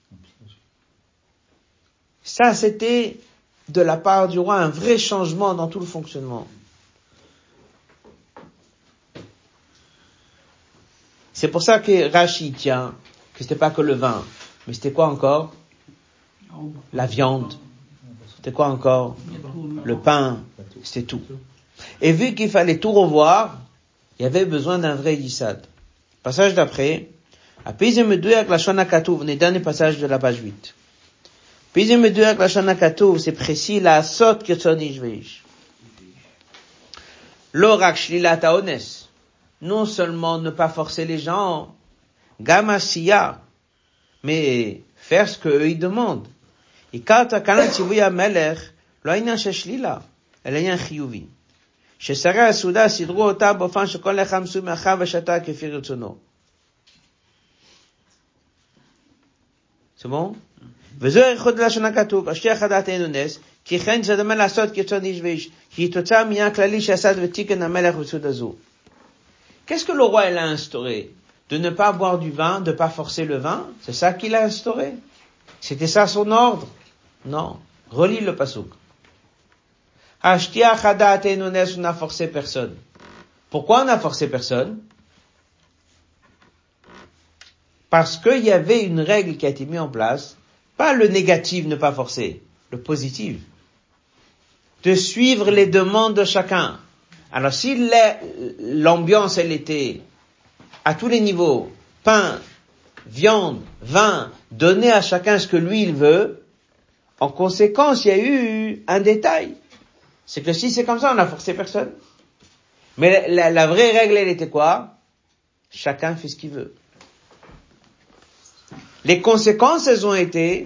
Ça, c'était de la part du roi un vrai changement dans tout le fonctionnement. C'est pour ça que Rachid tient que c'était pas que le vin, mais c'était quoi encore? La viande. C'était quoi encore? Le pain. C'était tout. Et vu qu'il fallait tout revoir, il y avait besoin d'un vrai yissad. Passage d'après. Apizem medouyak la shana katuv. On est dernier passage de la page 8. Apizem medouyak la shana katuv. C'est précis. La sot kirtzon ishveish. L'orak shlilat haones. Non seulement ne pas forcer les gens, gamasiya, mais faire ce qu'eux ils demandent. Et quand kana tzivuya melech, lo inyan sheshlila, el inyan chiyuvi. ששרי הסעודה סידרו אותה באופן שכל אחד מסוים מאכל ושתה כפי רצונו. C'est bon? וזו האריכות לשון הכתוב, השטיח הדעת אינו נס, כי כן זה דומה לעשות כרצון איש ואיש, כי היא תוצאה מעניין כללי שעשה ותיקן המלך בסעודה זו. Qu'est-ce que le roi il a instauré? De ne pas boire du vin, de ne pas forcer le vin? C'est ça qu'il a instauré? C'était ça son ordre? Non. Relis le pasuk. Ashtiach hadat eino nes, on n'a forcé personne. Pourquoi on n'a forcé personne? Parce qu'il y avait une règle qui a été mise en place, pas le négatif, ne pas forcer, le positif. De suivre les demandes de chacun. Alors si l'ambiance elle était à tous les niveaux, pain, viande, vin, donner à chacun ce que lui il veut, en conséquence il y a eu un détail. C'est que si c'est comme ça, on n'a forcé personne. Mais la vraie règle, elle était quoi? Chacun fait ce qu'il veut. Les conséquences, elles ont été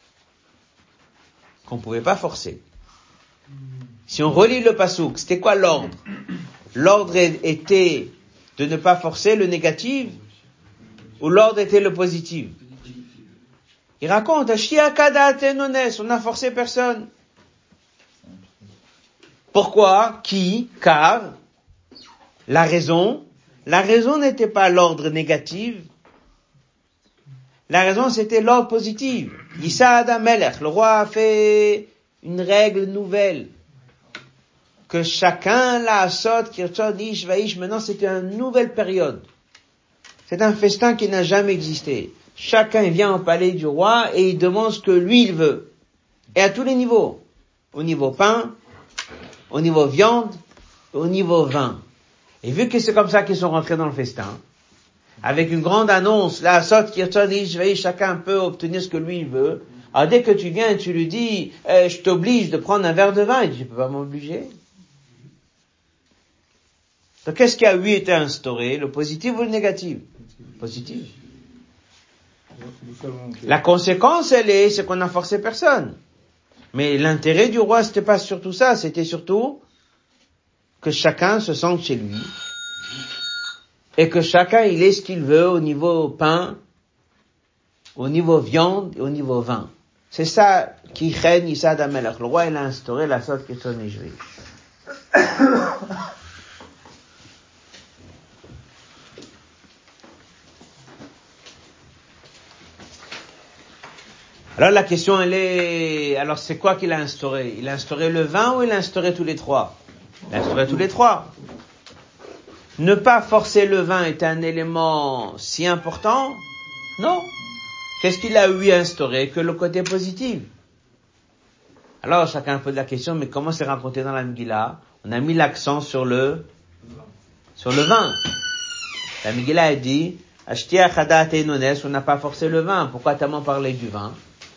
qu'on ne pouvait pas forcer. Si on relit le passouk, c'était quoi l'ordre? L'ordre était de ne pas forcer le négatif, ou l'ordre était le positif? Il raconte, on n'a forcé personne. Pourquoi? Qui? Car la raison n'était pas l'ordre négatif. La raison c'était l'ordre positif. Issa Adam Melech, le roi a fait une règle nouvelle. Que chacun la sot, kirtzon, ish, vaïsh, maintenant c'était une nouvelle période. C'est un festin qui n'a jamais existé. Chacun vient au palais du roi et il demande ce que lui il veut. Et à tous les niveaux. Au niveau pain, au niveau viande, au niveau vin. Et vu que c'est comme ça qu'ils sont rentrés dans le festin, avec une grande annonce, la sot kirtzon ish vaïsh, chacun peut obtenir ce que lui il veut. Alors dès que tu viens et tu lui dis, je t'oblige de prendre un verre de vin, il dit, je peux pas m'obliger. Donc qu'est-ce qui a lui été instauré, le positif ou le négatif? Positif. La conséquence, c'est qu'on n'a forcé personne. Mais l'intérêt du roi, c'était pas surtout ça, c'était surtout que chacun se sente chez lui. Et que chacun, il ait ce qu'il veut au niveau pain, au niveau viande et au niveau vin. C'est ça qui règne Issa d'Amelach. Le roi, il a instauré la sorte qui sonne et jouée. Alors la question elle est, alors c'est quoi qu'il a instauré? Il a instauré le vin ou il a instauré tous les trois? Il a instauré tous les trois. Ne pas forcer le vin est un élément si important? Non. Qu'est-ce qu'il a eu instauré? Que le côté positif. Alors chacun pose la question, mais comment c'est raconté dans la Megillah? On a mis l'accent sur le vin. La Megillah a dit, Ashtiach hadat eino nes, on n'a pas forcé le vin. Pourquoi tellement parler du vin?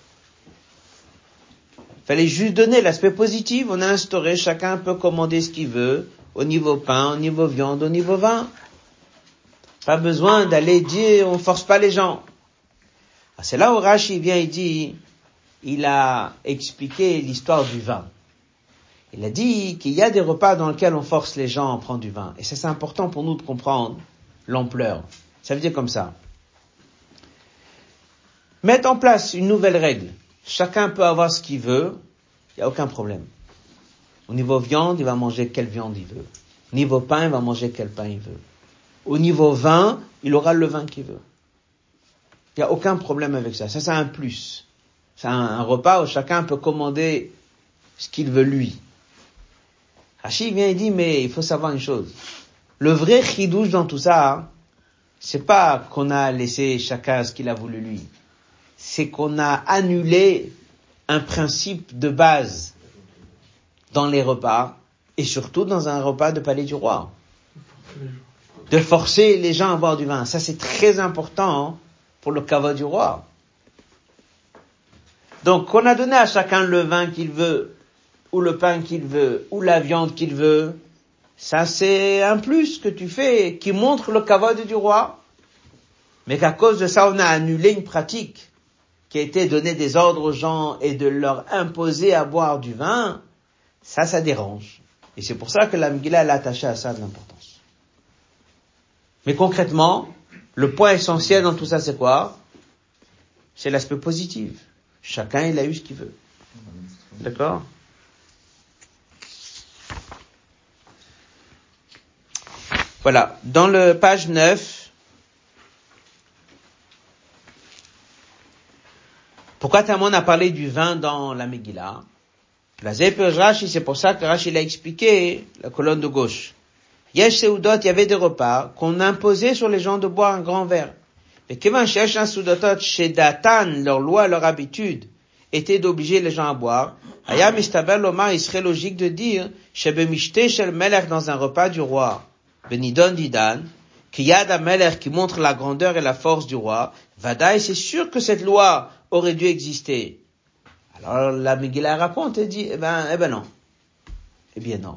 Fallait juste donner l'aspect positif. On a instauré, chacun peut commander ce qu'il veut, au niveau pain, au niveau viande, au niveau vin. Pas besoin d'aller dire, on force pas les gens. C'est là où Rashi vient et dit, il a expliqué l'histoire du vin. Il a dit qu'il y a des repas dans lesquels on force les gens à prendre du vin. Et ça, c'est important pour nous de comprendre l'ampleur. Ça veut dire comme ça. Mettre en place une nouvelle règle. Chacun peut avoir ce qu'il veut. Il n'y a aucun problème. Au niveau viande, il va manger quelle viande il veut. Au niveau pain, il va manger quel pain il veut. Au niveau vin, il aura le vin qu'il veut. Il n'y a aucun problème avec ça. Ça, c'est un plus. C'est un repas où chacun peut commander ce qu'il veut lui. Rashi vient et dit, mais il faut savoir une chose. Le vrai chidouche dans tout ça, c'est pas qu'on a laissé chacun ce qu'il a voulu lui. C'est qu'on a annulé un principe de base dans les repas, et surtout dans un repas de palais du roi. De forcer les gens à boire du vin. Ça, c'est très important pour le kavod du roi. Donc, on a donné à chacun le vin qu'il veut, ou le pain qu'il veut, ou la viande qu'il veut. Ça, c'est un plus que tu fais, qui montre le kavod du roi. Mais qu'à cause de ça, on a annulé une pratique qui a été donner des ordres aux gens et de leur imposer à boire du vin. Ça dérange. Et c'est pour ça que la Megillah, elle a attaché à ça de l'importance. Mais concrètement, le point essentiel dans tout ça, c'est quoi? C'est l'aspect positif. Chacun, il a eu ce qu'il veut. D'accord? Voilà. Dans le page 9, pourquoi Talmud a parlé du vin dans la Megillah? La Zépeuge Rashi, c'est pour ça que Rashi l'a expliqué, la colonne de gauche. Yesh Seudot, il y avait des repas qu'on imposait sur les gens de boire un grand verre. Et Kevan Shesh un Seudotot, chez Datan, leur loi, leur habitude, était d'obliger les gens à boire. Hayam Istaber Lomar, il serait logique de dire, Shebe Mishte Shel Melech, dans un repas du roi, Benidon Didan, Kiyad Amelech, qui montre la grandeur et la force du roi, Vadaï, c'est sûr que cette loi aurait dû exister. Alors la Megillah raconte et dit, eh ben non. Eh bien non.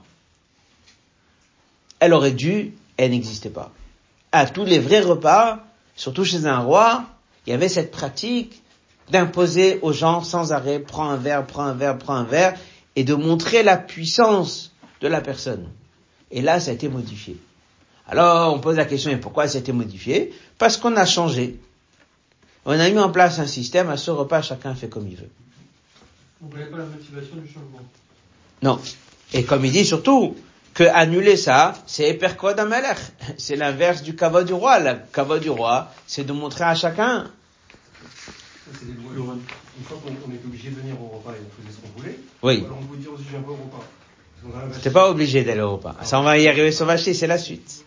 Elle aurait dû, elle n'existait pas. À tous les vrais repas, surtout chez un roi, il y avait cette pratique d'imposer aux gens sans arrêt, prends un verre, et de montrer la puissance de la personne. Et là, ça a été modifié. Alors, on pose la question, et pourquoi ça a été modifié? Parce qu'on a changé. On a mis en place un système, à ce repas, chacun fait comme il veut. Vous ne voyez pas la motivation du changement? Non. Et comme il dit surtout, que annuler ça, c'est Eperkod Amelech. C'est l'inverse du kavod du roi. Le kavod du roi, c'est de montrer à chacun. C'est des lois. Une fois qu'on était obligé de venir au repas et on faisait ce qu'on voulait. Oui. Alors on pouvait dire aussi, je viens pas au repas. T'es pas obligé d'aller au repas. Ça, on va y arriver sur Vacher, c'est la suite.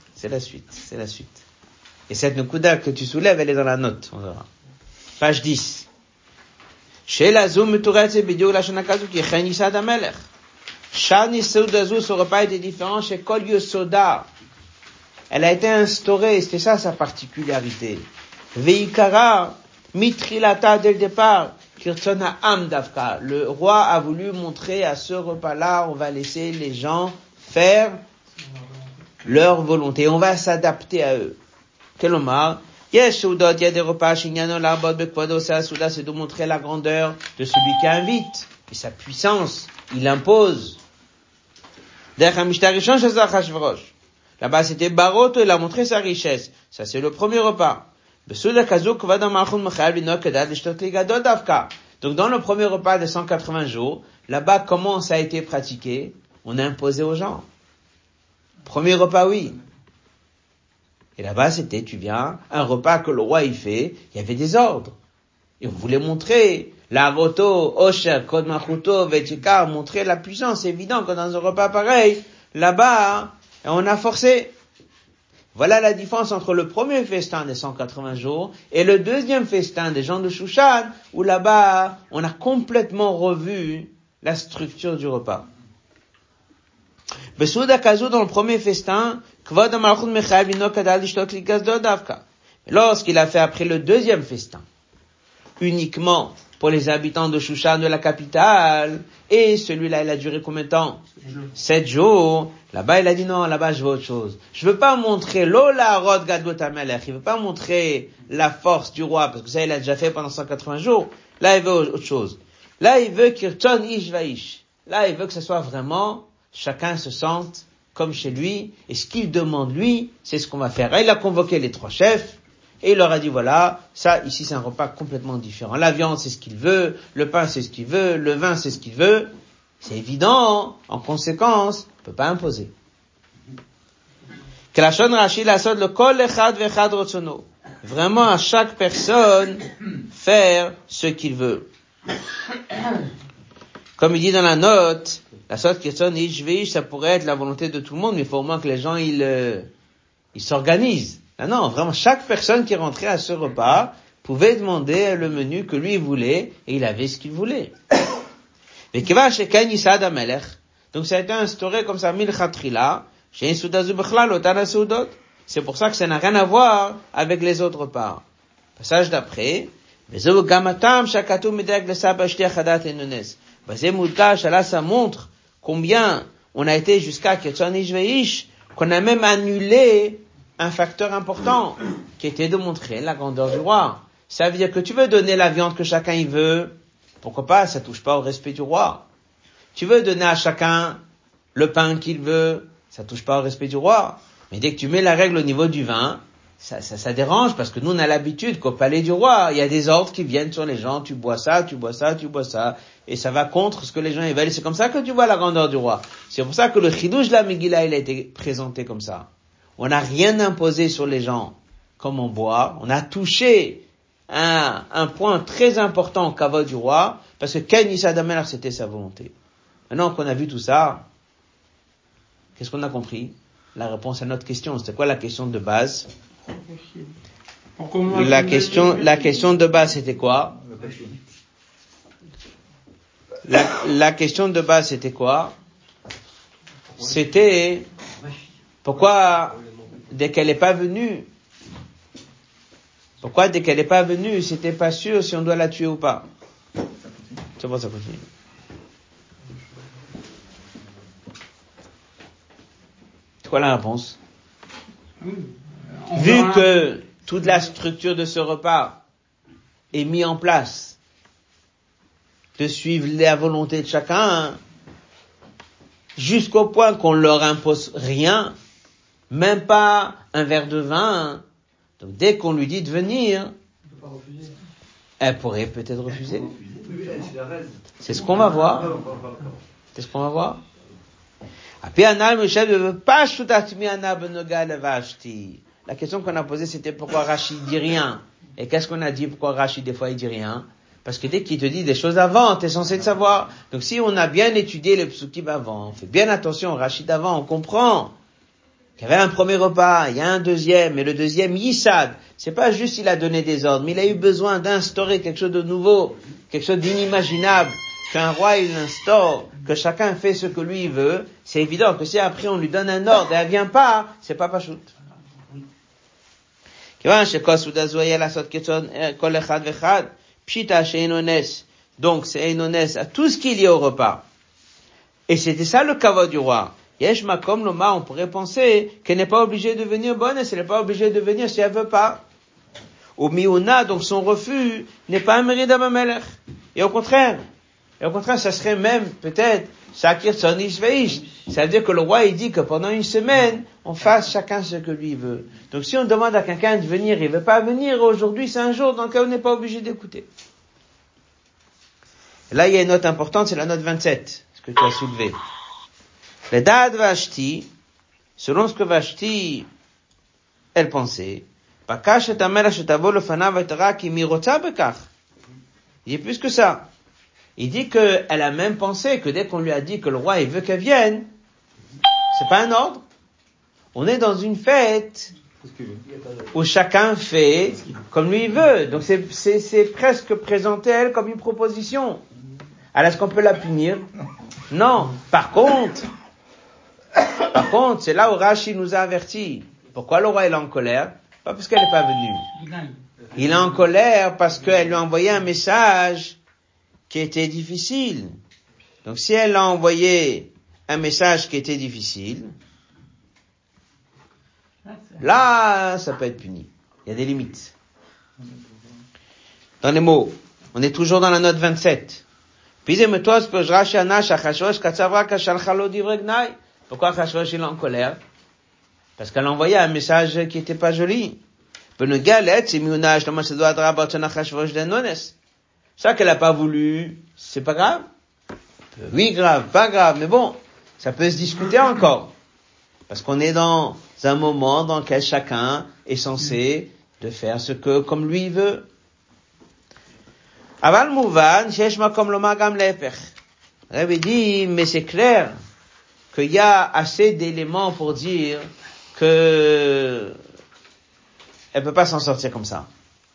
Et cette Nukuda que tu soulèves, elle est dans la note, on verra. Page 10. Chez la Zoom, Touretz et Bidio, la Shanakazu, qui est Chenissad Amelech. Shani Seudazou, ce repas était différent chez Kol Yosoda. Elle a été instaurée, c'était ça sa particularité. Veikara, Mitrilata dès le départ, Kirtona Amdavka. Le roi a voulu montrer à ce repas-là, on va laisser les gens faire leur volonté. On va s'adapter à eux. Kelomar, Yesh Seudot, il y a des repas, Shinyano, Larbot, Bekvado, Souda, c'est de montrer la grandeur de celui qui invite. Et sa puissance, il impose. Là-bas, c'était Baroto, il a montré sa richesse. Ça, c'est le premier repas. Donc, dans le premier repas de 180 jours, là-bas, comment ça a été pratiqué? On a imposé aux gens. Premier repas, oui. Et là-bas, c'était, tu viens, un repas que le roi y fait, il y avait des ordres. Et on voulait montrer la roto, osher, kod machuto, vetika, montrer la puissance. C'est évident que dans un repas pareil, là-bas, on a forcé. Voilà la différence entre le premier festin des 180 jours et le deuxième festin des gens de Shushan, où là-bas, on a complètement revu la structure du repas. Besouda kazu, dans le premier festin, kvod malchut mechayev lino kadal lishtot ligaz dodavka. Lorsqu'il a fait après le deuxième festin, uniquement pour les habitants de Shushan, de la capitale. Et celui-là, il a duré combien de temps? 7 jours. Là-bas, il a dit non, là-bas, je veux autre chose. Je veux pas montrer l'Ola Rod Gadlut HaMelech. Il veut pas montrer la force du roi, parce que ça, il a déjà fait pendant 180 jours. Là, il veut autre chose. Là, il veut Kirton Ish Vaish. Là, il veut que ce soit vraiment, chacun se sente comme chez lui, et ce qu'il demande lui, c'est ce qu'on va faire. Et il a convoqué les 3 chefs, et il leur a dit voilà, ça, ici, c'est un repas complètement différent. La viande, c'est ce qu'il veut, le pain, c'est ce qu'il veut, le vin, c'est ce qu'il veut. C'est évident, en conséquence, on peut pas imposer. Que la Shon Rashi la sod le kol echad vechad rotzono. Vraiment, à chaque personne, faire ce qu'il veut. Comme il dit dans la note, la sorte qui sonne Ishvish, ça pourrait être la volonté de tout le monde, mais il faut au moins que les gens, ils s'organisent. Ah non, vraiment, chaque personne qui rentrait à ce repas pouvait demander le menu que lui voulait, et il avait ce qu'il voulait. Mais kiva sheken yisad hamelech. Donc ça a été instauré comme ça, milchatrila, chez Soudazu Bechlal, otana Soudot. C'est pour ça que ça n'a rien à voir avec les autres repas. Passage d'après, Vezo gamatam shakatu midek le sabashti achadat enones. Là, ça montre combien on a été jusqu'à Kirton Ish Veish, qu'on a même annulé un facteur important, qui était de montrer la grandeur du roi. Ça veut dire que tu veux donner la viande que chacun y veut, pourquoi pas, ça touche pas au respect du roi. Tu veux donner à chacun le pain qu'il veut, ça touche pas au respect du roi. Mais dès que tu mets la règle au niveau du vin, ça dérange, parce que nous, on a l'habitude qu'au palais du roi, il y a des ordres qui viennent sur les gens, tu bois ça, tu bois ça, tu bois ça, et ça va contre ce que les gens veulent, et c'est comme ça que tu vois la grandeur du roi. C'est pour ça que le Chidush de la Megillah, il a été présenté comme ça. On n'a rien imposé sur les gens, comme on boit, on a touché un point très important au kavod du roi, parce que Ken Yisad HaMelech, c'était sa volonté. Maintenant qu'on a vu tout ça, qu'est-ce qu'on a compris? La réponse à notre question, c'était quoi la question de base? La question de base, c'était quoi? La question de base, c'était quoi? C'était, pourquoi, dès qu'elle n'est pas venue, c'était pas sûr si on doit la tuer ou pas? C'est bon, ça continue. C'est quoi la réponse? Vu que toute la structure de ce repas est mise en place, de suivre la volonté de chacun, jusqu'au point qu'on leur impose rien, même pas un verre de vin. Donc dès qu'on lui dit de venir, elle pourrait peut-être refuser. C'est ce qu'on va voir. C'est ce qu'on va voir. La question qu'on a posée, c'était pourquoi Rashi dit rien. Et qu'est-ce qu'on a dit pourquoi Rashi des fois il dit rien? Parce que dès qu'il te dit des choses avant, t'es censé le savoir. Donc si on a bien étudié les psukim avant, on fait bien attention au Rashi d'avant, on comprend qu'il y avait un premier repas, il y a un deuxième, et le deuxième Yisad. C'est pas juste il a donné des ordres, mais il a eu besoin d'instaurer quelque chose de nouveau, quelque chose d'inimaginable. Qu'un roi il instaure, que chacun fait ce que lui veut, c'est évident que si après on lui donne un ordre et elle vient pas, c'est pas pachout. Donc c'est einones à tout ce qu'il y a au repas. Et c'était ça le kavod du roi. Yesh makom loma, on pourrait penser qu'elle n'est pas obligée de venir bonne, et elle n'est pas obligée de venir si elle veut pas. Ou miuna, donc son refus n'est pas un mérite d'Abamelech. Et au contraire, ça serait même, peut-être, Shakir Tsonish Veish. Ça veut dire que le roi, il dit que pendant une semaine, on fasse chacun ce que lui veut. Donc si on demande à quelqu'un de venir, il veut pas venir, aujourd'hui c'est un jour dans lequel on n'est pas obligé d'écouter. Et là, il y a une note importante, c'est la note 27, ce que tu as soulevé. Le Dad Vashti, selon ce que Vashti, elle pensait, Bakash et Amela Shetavo le Fanav et Taraki Mirota Bekach. Il y a plus que ça. Il dit que elle a même pensé que dès qu'on lui a dit que le roi il veut qu'elle vienne, c'est pas un ordre. On est dans une fête où chacun fait comme lui il veut. Donc c'est presque présenté à elle comme une proposition. Alors est-ce qu'on peut la punir? Non. Par contre, c'est là où Rashi nous a avertis. Pourquoi le roi est en colère? Pas parce qu'elle n'est pas venue. Il est en colère parce qu'elle lui a envoyé un message qui était difficile. Donc si elle a envoyé un message qui était difficile, là, ça peut être puni. Il y a des limites. Dans les mots, on est toujours dans la note 27. Pourquoi Achashverosh il est en colère? Parce qu'elle a envoyé un message qui était pas joli. Ça qu'elle a pas voulu, c'est pas grave. Oui, grave, pas grave, mais bon, ça peut se discuter encore. Parce qu'on est dans un moment dans lequel chacun est censé de faire ce que, comme lui veut. Aval mouvan, shesh makom lomar gam lepech. Rabbi dit, mais c'est clair qu'il y a assez d'éléments pour dire que elle peut pas s'en sortir comme ça.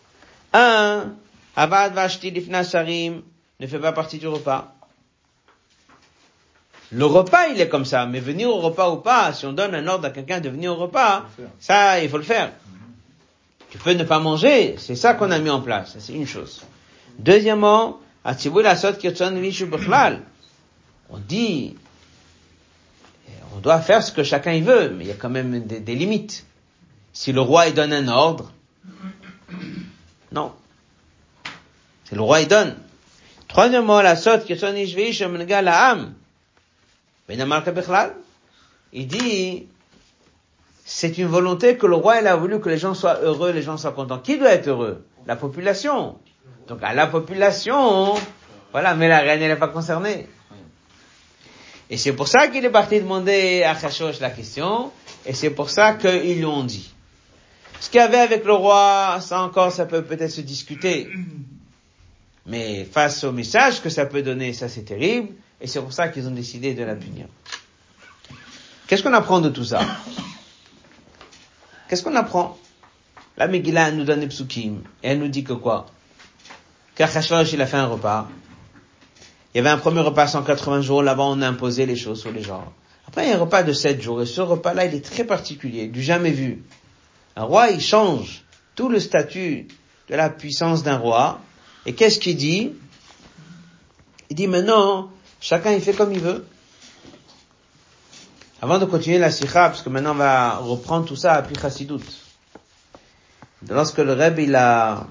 Avad vashti lifna sarim ne fait pas partie du repas. Le repas, il est comme ça, mais venir au repas ou pas, si on donne un ordre à quelqu'un de venir au repas, ça, il faut le faire. Tu peux ne pas manger, c'est ça qu'on a mis en place, ça, c'est une chose. Deuxièmement, on dit, on doit faire ce que chacun il veut, mais il y a quand même des limites. Si le roi il donne un ordre, non. C'est le roi il donne. Troisièmement, la sotte qui sonne ishveish menga la âme. Il dit, c'est une volonté que le roi il a voulu que les gens soient heureux, les gens soient contents. Qui doit être heureux? La population. Donc à la population, voilà, mais la reine elle n'est pas concernée. Et c'est pour ça qu'il est parti demander à Achashverosh la question, et c'est pour ça qu'ils lui ont dit. Ce qu'il y avait avec le roi, ça encore, ça peut peut-être se discuter. Mais face au message que ça peut donner, ça c'est terrible, et c'est pour ça qu'ils ont décidé de la punir. Qu'est-ce qu'on apprend de tout ça? Qu'est-ce qu'on apprend? La Megillah nous donne des psukim, et elle nous dit que quoi? Qu'Achashverosh il a fait un repas. Il y avait un premier repas 180 jours, là-bas on a imposé les choses sur les gens. Après il y a un repas de 7 jours, et ce repas-là il est très particulier, du jamais vu. Un roi il change tout le statut de la puissance d'un roi, et qu'est-ce qu'il dit? Il dit maintenant, chacun il fait comme il veut. Avant de continuer la sikha, parce que maintenant on va reprendre tout ça à Pi Chassidut. Lorsque le Rebbe il a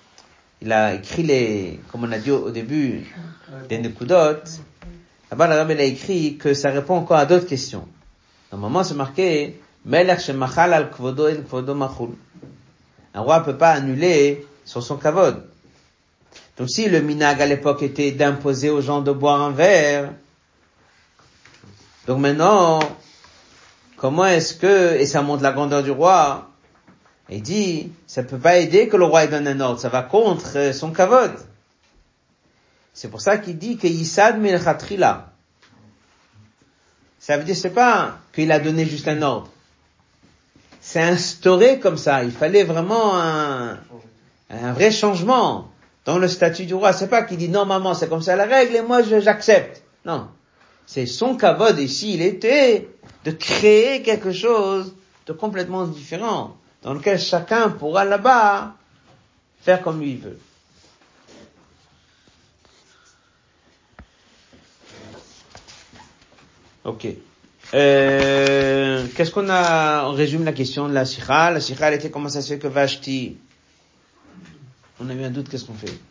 écrit comme on a dit au début, des nekudot, là-bas le Rebbe il a écrit que ça répond encore à d'autres questions. Normalement c'est marqué, Melech shemachal al kvodo el kvodo machul. Un roi peut pas annuler sur son kavod. Donc si le minag à l'époque était d'imposer aux gens de boire un verre, donc maintenant, comment est-ce que, et ça montre la grandeur du roi, il dit, ça peut pas aider que le roi donne un ordre, ça va contre son kavod. C'est pour ça qu'il dit que Yisad Melchatrila. Ça veut dire, c'est pas qu'il a donné juste un ordre. C'est instauré comme ça. Il fallait vraiment un vrai changement dans le statut du roi. C'est pas qu'il dit, normalement, c'est comme ça la règle et moi, j'accepte. Non. C'est son kavod ici, il était de créer quelque chose de complètement différent, dans lequel chacun pourra là-bas faire comme lui veut. Ok. Qu'est-ce qu'on a, on résume la question de la sikha. La sikha, elle était comment ça se fait que Vashti, on a eu un doute, qu'est-ce qu'on fait?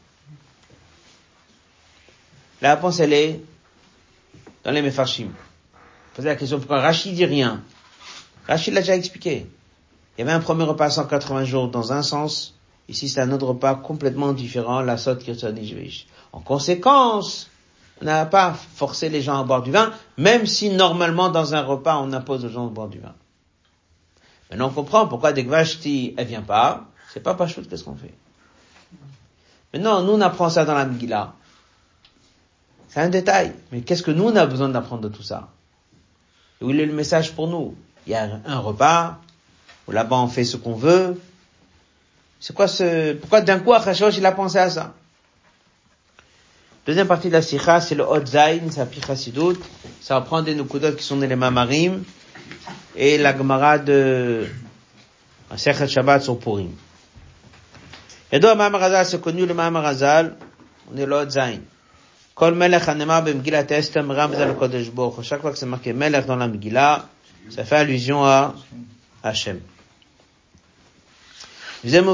La réponse, elle est dans les Mefarshim. Posez la question, pourquoi Rashi dit rien? Rashi l'a déjà expliqué. Il y avait un premier repas 180 jours dans un sens. Ici, c'est un autre repas complètement différent, la sot kirton ishveish. En conséquence, on n'a pas forcé les gens à boire du vin, même si normalement dans un repas, on impose aux gens de boire du vin. Maintenant, on comprend pourquoi dès que Vashti, elle vient pas, c'est pas pachout, qu'est-ce qu'on fait? Maintenant, nous, on apprend ça dans la Megillah. C'est un détail. Mais qu'est-ce que nous, on a besoin d'apprendre de tout ça? Et où est le message pour nous? Il y a un repas, où là-bas on fait ce qu'on veut. C'est quoi pourquoi d'un coup, Achashverosh, il a pensé à ça? Deuxième partie de la sikha, c'est le Hod Zayin, c'est Pi Chassidut. Ça reprend des nukudot qui sont dans les Mamarim, et la Gemara de Sechet Shabbat sur Purim. Et donc, Mamar Hazal, c'est connu le Mamar Hazal, on est le Hod Zayin. Kol melech hanemar b'Megillat Esther meram zal Kodesh Baruch Hu. Chaque fois que c'est marqué melech dans la Megillah, ça fait allusion à Hachem. Maintenant,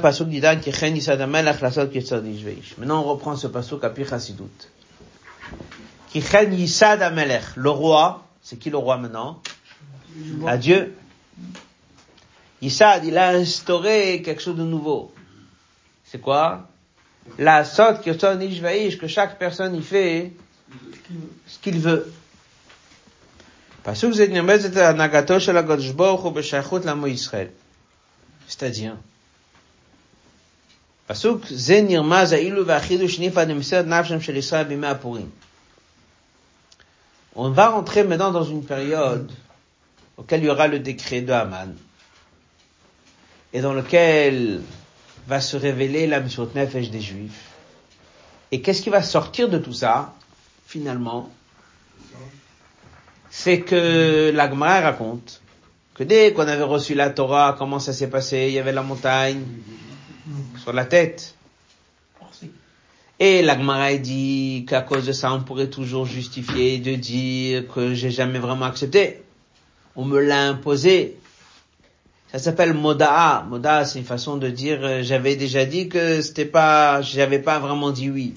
on reprend ce pasuk à Pi Chassidut. Kichen Yisad Amelech. Le roi, c'est qui le roi maintenant? À Dieu. Yisad, il a instauré quelque chose de nouveau. C'est quoi? La sot Kirton Ishvaish, que chaque personne y fait ce qu'il veut. Pasuk Zed Nirmez et Anagato Shel HaKadosh Baruch Hu B'Shaychut L'Amo Yisrael. C'est-à-dire, Pasuk Zed Nirmaz Ha'ilu V'Achidush Nifa Nemesed Nafshem Shel Yisrael B'Yemei HaPurim. On va rentrer maintenant dans une période auquel il y aura le décret de Haman, et dans lequel va se révéler la Meshut Nefesh des Juifs. Et qu'est-ce qui va sortir de tout ça, finalement? C'est que la Gemara raconte que dès qu'on avait reçu la Torah, comment ça s'est passé? Il y avait la montagne sur la tête. Et la Gemara dit qu'à cause de ça, on pourrait toujours justifier de dire que j'ai jamais vraiment accepté. On me l'a imposé. Ça s'appelle Moda'a. Moda'a, c'est une façon de dire, j'avais déjà dit que j'avais pas vraiment dit oui.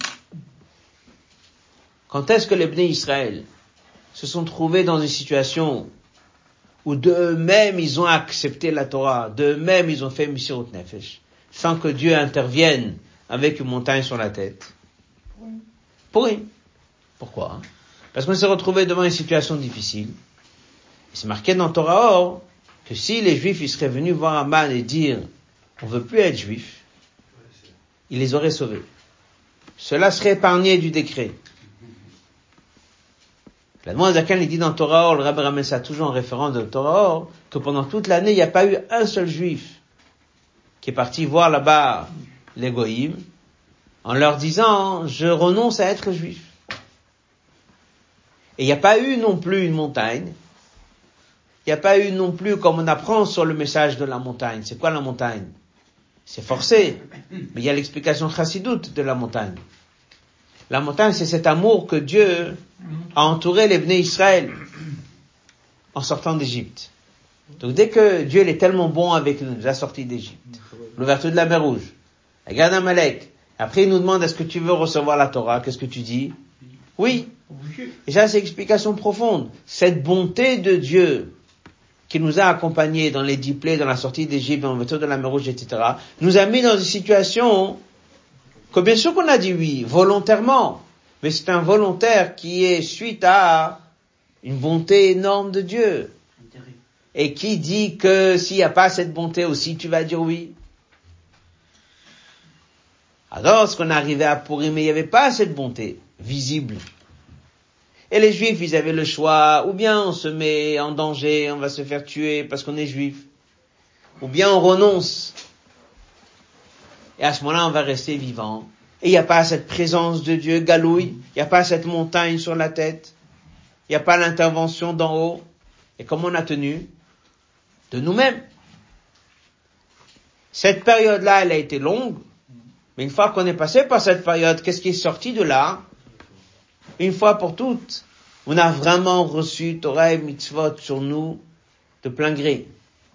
Quand est-ce que les Bnei Israël se sont trouvés dans une situation où d'eux-mêmes ils ont accepté la Torah, d'eux-mêmes ils ont fait Meshut Nefesh, sans que Dieu intervienne avec une montagne sur la tête? Pourri. Pourquoi? Parce qu'on s'est retrouvé devant une situation difficile. C'est marqué dans Torah Or que si les Juifs ils seraient venus voir Haman et dire on veut plus être Juifs, il les aurait sauvés. Cela serait épargné du décret. L'Admon Zakan il dit dans Torah Or, le Rabbi ramène ça toujours en référence de Torah Or, que pendant toute l'année il n'y a pas eu un seul Juif qui est parti voir là-bas les Goïm en leur disant je renonce à être Juif. Et il n'y a pas eu non plus une montagne. Il n'y a pas eu non plus, comme on apprend sur le message de la montagne. C'est quoi la montagne? C'est forcé. Mais il y a l'explication chassidoute de la montagne. La montagne, c'est cet amour que Dieu a entouré les Bnei Israël en sortant d'Égypte. Donc dès que Dieu il est tellement bon avec nous, il nous a sortis d'Égypte, l'ouverture de la mer Rouge, la guerre d'Amalek, après il nous demande est-ce que tu veux recevoir la Torah, qu'est-ce que tu dis? Oui. Et ça c'est l'explication profonde. Cette bonté de Dieu qui nous a accompagnés dans les 10 plaies, dans la sortie d'Égypte, dans l'ouverture de la mer Rouge, etc., nous a mis dans une situation que bien sûr qu'on a dit oui, volontairement, mais c'est un volontaire qui est suite à une bonté énorme de Dieu. Et qui dit que s'il n'y a pas cette bonté aussi, tu vas dire oui. Alors, lorsqu'on arrivait à Purim, mais il n'y avait pas cette bonté visible. Et les Juifs, ils avaient le choix, ou bien on se met en danger, on va se faire tuer parce qu'on est Juif, ou bien on renonce. Et à ce moment-là, on va rester vivant. Et il n'y a pas cette présence de Dieu galouille, il n'y a pas cette montagne sur la tête, il n'y a pas l'intervention d'en haut. Et comment on a tenu? De nous-mêmes. Cette période-là, elle a été longue, mais une fois qu'on est passé par cette période, qu'est-ce qui est sorti de là? Une fois pour toutes, on a vraiment reçu Torah et Mitzvot sur nous de plein gré.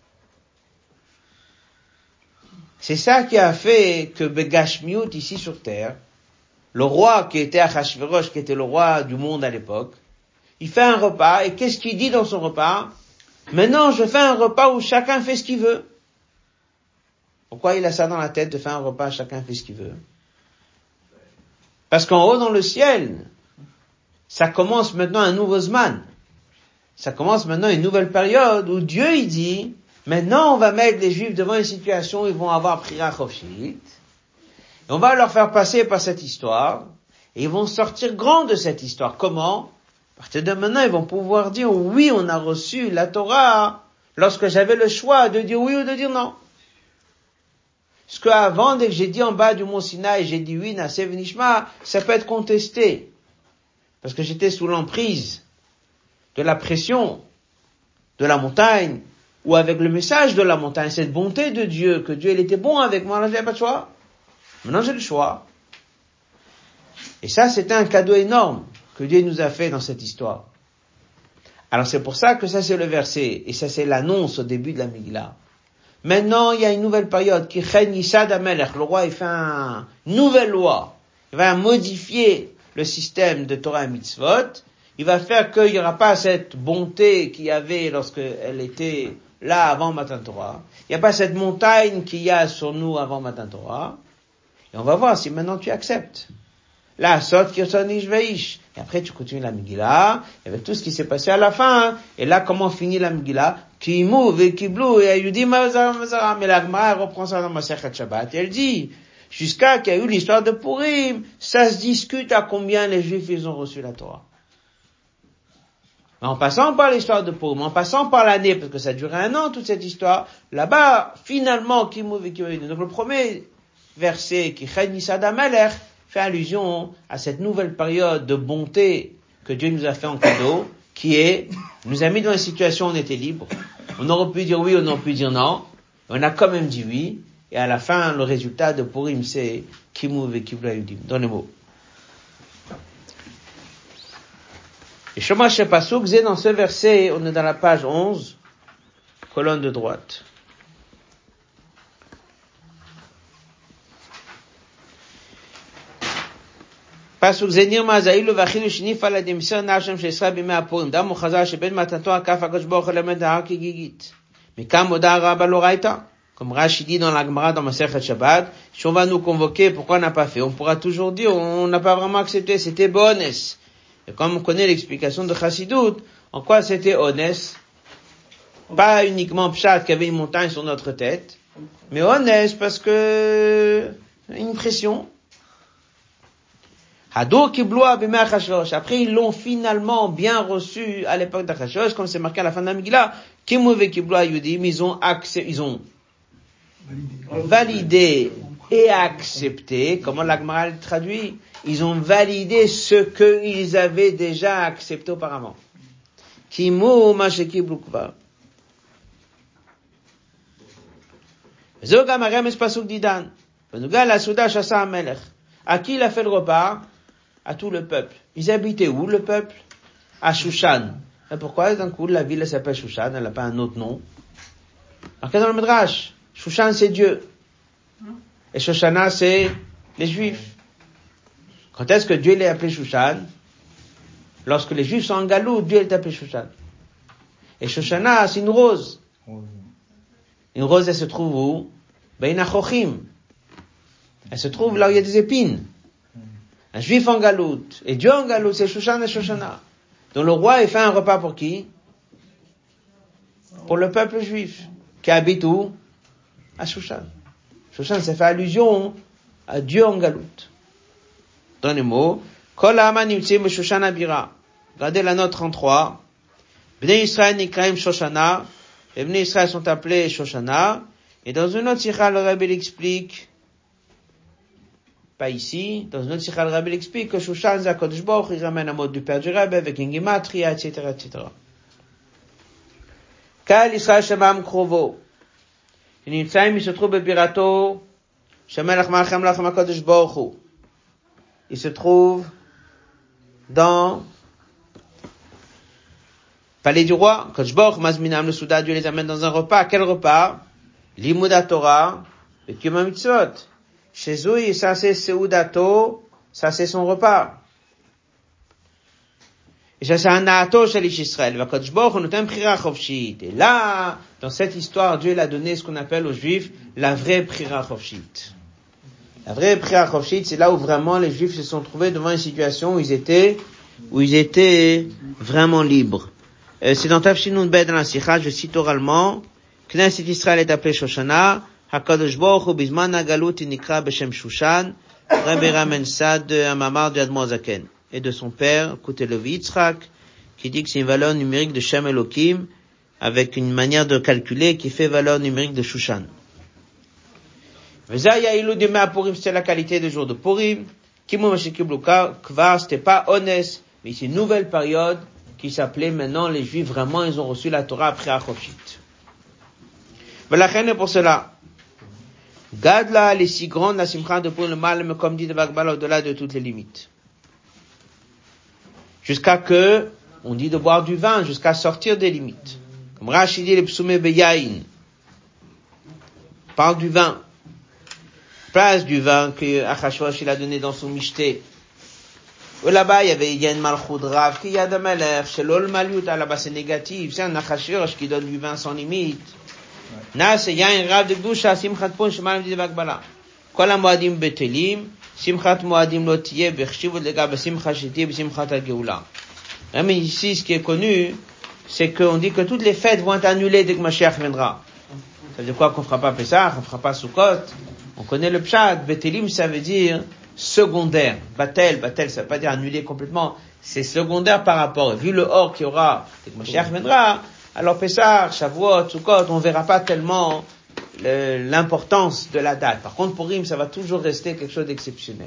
C'est ça qui a fait que Begashmiut, ici sur terre, le roi qui était Achashverosh, qui était le roi du monde à l'époque, il fait un repas, et qu'est-ce qu'il dit dans son repas? Maintenant, je fais un repas où chacun fait ce qu'il veut. Pourquoi il a ça dans la tête de faire un repas où chacun fait ce qu'il veut? Parce qu'en haut dans le ciel, ça commence maintenant un nouveau Zman. Ça commence maintenant une nouvelle période où Dieu, il dit, maintenant on va mettre les Juifs devant une situation où ils vont avoir Prira Chofshit. Et on va leur faire passer par cette histoire. Et ils vont sortir grands de cette histoire. Comment? À partir de maintenant, ils vont pouvoir dire, oui, on a reçu la Torah, lorsque j'avais le choix de dire oui ou de dire non. Parce qu'avant, dès que j'ai dit en bas du mont Sinaï, j'ai dit oui, Nasev Nishma, ça peut être contesté. Parce que j'étais sous l'emprise de la pression de la montagne, ou avec le message de la montagne, cette bonté de Dieu, que Dieu, il était bon avec moi, là, j'avais pas de choix. Maintenant, j'ai le choix. Et ça, c'était un cadeau énorme que Dieu nous a fait dans cette histoire. Alors c'est pour ça que ça c'est le verset, et ça c'est l'annonce au début de la Megillah. Maintenant, il y a une nouvelle période, qui Chen Yisad Amelech. Le roi, il fait une nouvelle loi. Il va modifier le système de Torah et Mitzvot. Il va faire qu'il n'y aura pas cette bonté qu'il y avait lorsqu'elle était là avant Matan Torah. Il n'y a pas cette montagne qu'il y a sur nous avant Matan Torah. Et on va voir si maintenant tu acceptes. Là, Sot Kirsonish Veish. Et après, tu continues la Megillah, avec tout ce qui s'est passé à la fin. Et là, comment finit la Megillah? Qui mouve et qui blou, et Ayudim Mazara. Mais la Gemara reprend ça dans Masechet Shabbat. Et elle dit, jusqu'à qu'il y a eu l'histoire de Purim, ça se discute à combien les Juifs, ils ont reçu la Torah. En passant par l'histoire de Purim, en passant par l'année, parce que ça durait 1 an, toute cette histoire, là-bas, finalement, qui mouve et qui blou. Donc le premier verset, qui Chen Yisad Amelech, fait allusion à cette nouvelle période de bonté que Dieu nous a fait en cadeau, qui nous a mis dans une situation où on était libre. On aurait pu dire oui, on aurait pu dire non. On a quand même dit oui. Et à la fin, le résultat de Purim, c'est Kimouv et Kivla Yudim. Dans les mots. Et Shomash Pasuk, c'est dans ce verset, on est dans la page 11, colonne de droite. פסוק זה נרמז, האילו ואכילו שניפה לדמסר נשם שישראל בימי הפורים, דם הוא חזר שבין מתנתו הקף הקדוש ברוך הוא למד ההר כגיגית. מכאן מודע רבה לא ראיתה. Comme Rashi dit dans la Gemara, dans Masechet Shabbat, si on va nous convoquer, pourquoi on n'a pas fait? On pourra toujours dire, on n'a pas vraiment accepté, c'était bonnes. Et comme on connaît l'explication de Chassidut, en quoi c'était honnête? Pas uniquement Pshat qu'il y avait une montagne sur notre tête, mais honnête parce que, une pression. Hadour Kibloa b'mei Achashverosh. Après, ils l'ont finalement bien reçu à l'époque d'Achashverosh, comme c'est marqué à la fin de la Megillah. Kimouv et Kibloa Yudim, ils ont validé et accepté, comment la Gemara le traduit? Ils ont validé ce qu'ils avaient déjà accepté auparavant. Kimouv ma'shekiblu kvar. Zo gam haremes pasuk didan. Benuga la souda shasa hamelech. À qui il a fait le repas? À tout le peuple. Ils habitaient où, le peuple? À Shushan. Et pourquoi, d'un coup, la ville s'appelle Shushan, elle n'a pas un autre nom? Alors, dans le Midrash, Shushan, c'est Dieu. Et Shoshana, c'est les Juifs. Quand est-ce que Dieu l'a appelé Shushan? Lorsque les Juifs sont en Galou, Dieu l'a appelé Shushan. Et Shoshana, c'est une rose. Une rose, elle se trouve où? Ben, Achochim. Elle se trouve là où il y a des épines. Un juif en galoute, et Dieu en galoute, c'est Shushan et Shoshana. Donc le roi, il fait un repas pour qui? Pour le peuple juif, qui habite où? À Shushan. Shushan, ça fait allusion à Dieu en galoute. Dans les mots, Kol ha'aman nimtzim b'Shushan habira. Regardez la note 33. Bnei Israël nikraim Shoshana. Les Bnei Israël sont appelés Shoshana. Et dans une autre sikha, le Rabbi l'explique, pas ici, dans une autre sikha, le Rabbi explique que Shushan, Zakodesh Baruch, il ramène un mot du père du Rabbi avec une gematria, etc., etc. Kal Israël Shemam Krovo. Il se trouve Birato, Shemelach Malchem Lachem HaKadosh Baruch Hu. Il se trouve dans palais du roi. Kadosh Baruch Mazminam le Souda, Dieu les amène dans un repas. Quel repas? Limud Torah et Kiyum Mitzvot. Chez eux, ça c'est Seudato, ça c'est son repas. Et ça c'est un Naato chez les Israël. Vakadosh Baruch Hu noten Bchira Chofshit. Et là, dans cette histoire, Dieu l'a donné ce qu'on appelle aux Juifs la vraie Bchira Chofshit. La vraie Bchira Chofshit, c'est là où vraiment les Juifs se sont trouvés devant une situation où ils étaient vraiment libres. C'est dans Tafshinun Bet dans la Sikha, je cite oralement, Knesset Israël est appelé Shoshana, HaKadosh Baruch Hu Bizman HaGalut Nikra Beshem Shushan, Rabbi Ramen Sad de Amamar du Admor Zaken, et de son père, Koutelovi Yitzhak, qui dit que c'est une valeur numérique de Shem Elohim, avec une manière de calculer qui fait valeur numérique de Shushan. Vezaya Ilou de Mea Purim, c'était la qualité des jours de Purim, Kimou Mashikiblu Kvar, c'était pas honnête, mais c'est une nouvelle période qui s'appelait maintenant les Juifs, vraiment, ils ont reçu la Torah après Achofshit. Voilà, pour cela. Gadla, les si grandes, la simcha de Purim, le mal, comme dit de Bagbala, au-delà de toutes les limites. jusqu'à que, on dit de boire du vin, jusqu'à sortir des limites. Comme Rashi dit, les psoumé beyaïn. Parle du vin. Place du vin que Achashverosh il a donné dans son mishté. Là-bas, il y a une malchoud rave, qu'il y a de malheur, chez l'ol maliout, là-bas c'est négatif, c'est un Achashverosh qui donne du vin sans limite. Nas, il y a un rave de gdusha, simchat pon, shemalim di vakbala. Kol ha-moadim betelim, simchat moadim lo tiye, bechshivut lega besimchat shetiye, besimchat ha-geoula. Mais ici, ce qui est connu, c'est qu'on dit que toutes les fêtes vont être annulées dès que Mashiach viendra. Ça veut dire quoi qu'on fera pas Pessah, on fera pas Sukkot. On connaît le pshat. Betelim, ça veut dire secondaire. Batel, ça veut pas dire annuler complètement. C'est secondaire par rapport. Vu le or qu'il y aura dès que Mashiach viendra, alors Pessah, Shavuot, Sukkot, on verra pas tellement l'importance de la date. Par contre, pour Purim, ça va toujours rester quelque chose d'exceptionnel.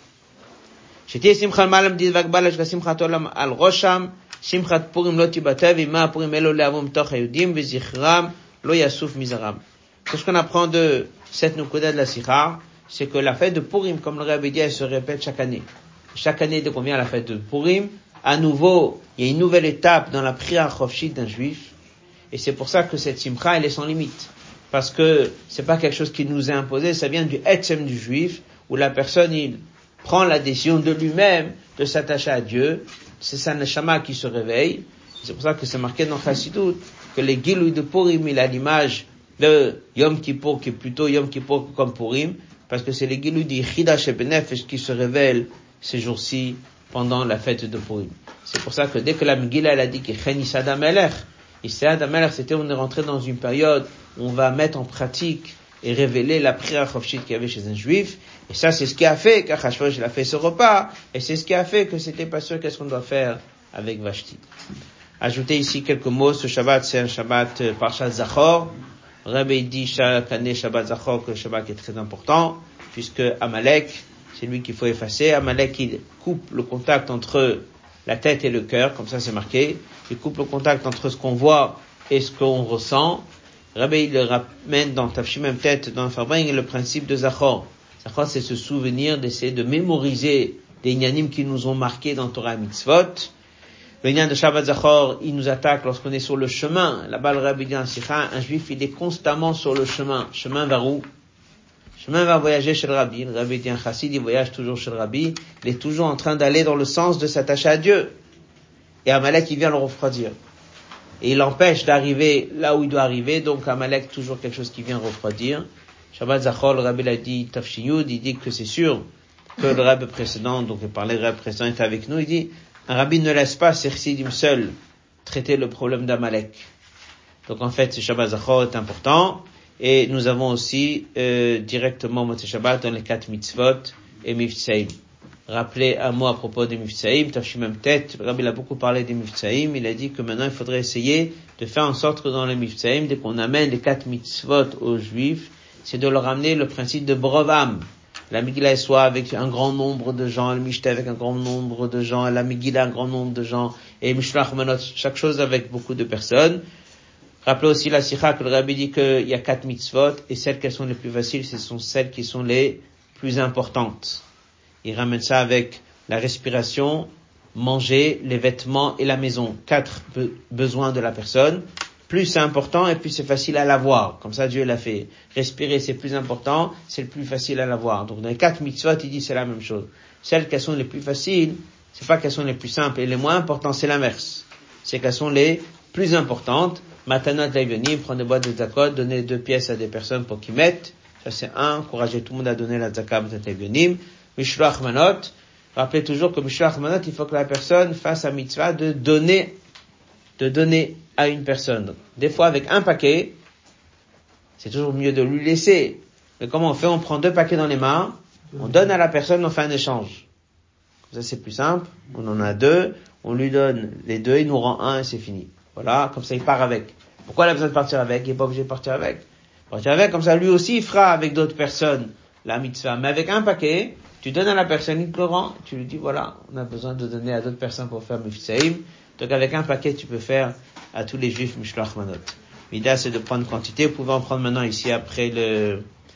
שתהיה שמחה מעלם דין והגבלה של שמחת עולם על ראשם, שמחת פורים לא תיבטל, ומה הפורים אלו להבוא מתוך היהודים, וזכרם לא יסוף מזרם. Ce qu'on apprend de cette nukuda de la Sikha, c'est que la fête de Purim, comme le Rabbi dit, elle se répète chaque année. Chaque année, dès qu'on vient à la fête de Purim, à nouveau, il y a une nouvelle étape dans la prière chofshit d'un juif, et c'est pour ça que cette simcha, elle est sans limite. Parce que c'est pas quelque chose qui nous est imposé, ça vient du etzem du juif, où la personne, il prend la décision de lui-même de s'attacher à Dieu. C'est sa neshama qui se réveille. C'est pour ça que c'est marqué dans Chassidut que les Gilui de Purim, il a l'image de Yom Kippur qui est plutôt Yom Kippur comme Purim, parce que c'est les Gilui d'Ichida Shebenefesh qui se révèlent ces jours-ci pendant la fête de Purim. C'est pour ça que dès que la Megillah elle a dit que Chen Issad HaMelech, Issad HaMelech, c'était on est rentré dans une période où on va mettre en pratique et révéler la prière chofshit qu'il y avait chez un juif. Et ça, c'est ce qui a fait qu'Achashverosh il a fait ce repas. Et c'est ce qui a fait que c'était pas sûr qu'est-ce qu'on doit faire avec Vashti. Ajoutez ici quelques mots. Ce Shabbat, c'est un Shabbat Parshat Zachor. Rabbi dit chaque année Shabbat Zachor que le Shabbat est très important, puisque Amalek, c'est lui qu'il faut effacer. Amalek, il coupe le contact entre la tête et le cœur, comme ça c'est marqué. Il coupe le contact entre ce qu'on voit et ce qu'on ressent. Rabbi, il le ramène dans Tafshimem Tête, dans Farbring, le principe de Zachor. Zachor, c'est se souvenir, d'essayer de mémoriser des inyanim qui nous ont marqués dans Torah Mitzvot. Le inyan de Shabbat Zachor, il nous attaque lorsqu'on est sur le chemin. Là-bas, le Rabbi dit en Sikha, un juif, il est constamment sur le chemin. Chemin vers où? Chemin va voyager chez le Rabbi. Le Rabbi dit un chassid, il voyage toujours chez le Rabbi. Il est toujours en train d'aller dans le sens de s'attacher à Dieu. Et Amalek, il vient le refroidir. Et il l'empêche d'arriver là où il doit arriver, donc Amalek, toujours quelque chose qui vient refroidir. Shabbat Zachor, le Rabbi l'a dit, Tafshiyud, il dit que c'est sûr que le Rabbi précédent, donc il parlait le Rabbi précédent, est avec nous, il dit, un Rabbi ne laisse pas ses chassidim seul traiter le problème d'Amalek. Donc en fait, ce Shabbat Zachor est important, et nous avons aussi, directement Motzei Shabbat dans les 4 mitzvot et Mifsaïm. Rappelez un mot à propos des Mifsaïm, Tafshimem Tête, le Rabbi a beaucoup parlé des Mifsaïm, il a dit que maintenant il faudrait essayer de faire en sorte que dans les Mifsaïm, dès qu'on amène les 4 mitzvot aux Juifs, c'est de leur amener le principe de Brovam. La Megillah soit avec un grand nombre de gens, le Mishteh avec un grand nombre de gens, la Megillah un grand nombre de gens, et Mishlach Manot, chaque chose avec beaucoup de personnes. Rappelez aussi la Sikha que le Rabbi dit qu'il y a 4 mitzvot, et celles qui sont les plus faciles, ce sont celles qui sont les plus importantes. Il ramène ça avec la respiration, manger, les vêtements et la maison. 4 besoins de la personne. Plus c'est important et plus c'est facile à l'avoir. Comme ça, Dieu l'a fait. Respirer, c'est plus important, c'est le plus facile à l'avoir. Donc, dans les 4 mitzvot, il dit c'est la même chose. Celles qui sont les plus faciles, c'est pas qu'elles sont les plus simples. Et les moins importantes, c'est l'inverse. C'est qu'elles sont les plus importantes. Matanot Leivionim, prendre des boîtes de zakot, donner 2 pièces à des personnes pour qu'ils mettent. Ça, c'est encourager tout le monde à donner la zakat Matanot Leivionim. Mishloach Manot. Rappelez toujours que Mishloach Manot, il faut que la personne fasse la mitzvah de donner à une personne. Des fois, avec un paquet, c'est toujours mieux de lui laisser. Mais comment on fait? On prend 2 paquets dans les mains, on donne à la personne, on fait un échange. Comme ça, c'est plus simple. On en a 2, on lui donne les 2, il nous rend 1 et c'est fini. Voilà, comme ça, il part avec. Pourquoi il a besoin de partir avec? Il n'est pas obligé de partir avec. Partir avec, comme ça, lui aussi, il fera avec d'autres personnes la mitzvah. Mais avec un paquet, tu donnes à la personne, il te le rend, tu lui dis, voilà, on a besoin de donner à d'autres personnes pour faire Mifsaïm. Donc avec un paquet, tu peux faire à tous les juifs Mishloach Manot. Mida, c'est de prendre quantité. Vous pouvez en prendre maintenant ici après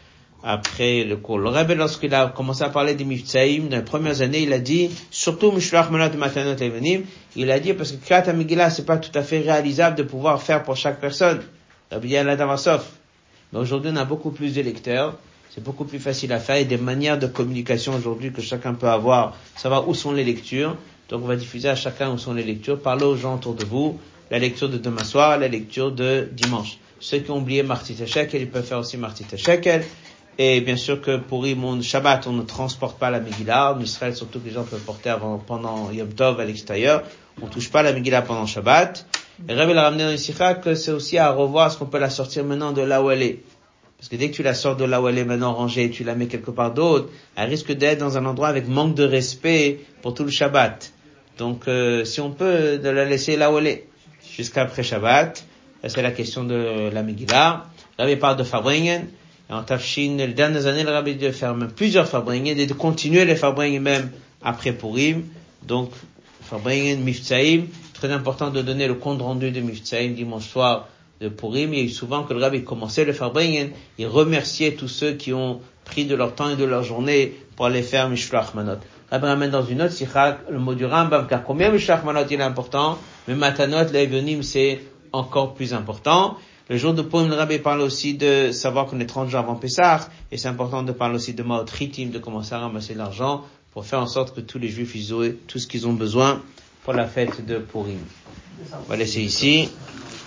après le cours. Le Rebbe, lorsqu'il a commencé à parler des Mivtsaïm, dans les premières années, il a dit, surtout Mishloach Manot Matanot Evanim, il a dit, parce que Kriyat HaMegillah, c'est pas tout à fait réalisable de pouvoir faire pour chaque personne. Rabbi Yalad Avasof. Mais aujourd'hui, on a beaucoup plus de lecteurs, c'est beaucoup plus facile à faire, et des manières de communication aujourd'hui que chacun peut avoir, savoir où sont les lectures. Donc on va diffuser à chacun où sont les lectures, parler aux gens autour de vous, la lecture de demain soir, la lecture de dimanche. Ceux qui ont oublié Martit HaShekel, ils peuvent faire aussi Martit HaShekel. Et bien sûr que pour Shabbat, on ne transporte pas la Megillah. En Israël, surtout que les gens peuvent porter pendant Yom Tov à l'extérieur. On touche pas la Megillah pendant Shabbat. Et Rabbi l'a ramené dans une sikha que c'est aussi à revoir est-ce qu'on peut la sortir maintenant de là où elle est. Parce que dès que tu la sors de là où elle est maintenant rangée, tu la mets quelque part d'autre, elle risque d'être dans un endroit avec manque de respect pour tout le Shabbat. Donc, si on peut, de la laisser là où elle est, jusqu'après Shabbat, c'est la question de la Megillah. Rabbi parle de Farbringen. Et en Tafshin, les dernières années, le Rabbi de faire même plusieurs Farbringen et de continuer les Farbringen même après Purim. Donc, Farbringen, Miftsaïm, très important de donner le compte rendu de Miftsaïm dimanche soir de Purim. Il y a eu souvent que le Rabbi commençait le Farbringen, il remerciait tous ceux qui ont pris de leur temps et de leur journée pour aller faire Mishloach Manot. Rabbi ramène dans une autre sikha le mot du Rambam, car combien Mishloach Manot il est important, mais Matanot, l'Evonim, c'est encore plus important. Le jour de Purim, le Rabbi parle aussi de savoir qu'on est 30 jours avant Pessah, et c'est important de parler aussi de Maot Ritim, de commencer à ramasser l'argent pour faire en sorte que tous les Juifs ils aient tout ce qu'ils ont besoin pour la fête de Purim. On va laisser ici.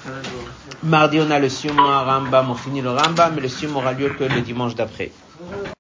Mardi, on a le Siyum Rambam, on finit le Rambam, mais le Siyum aura lieu que le dimanche d'après.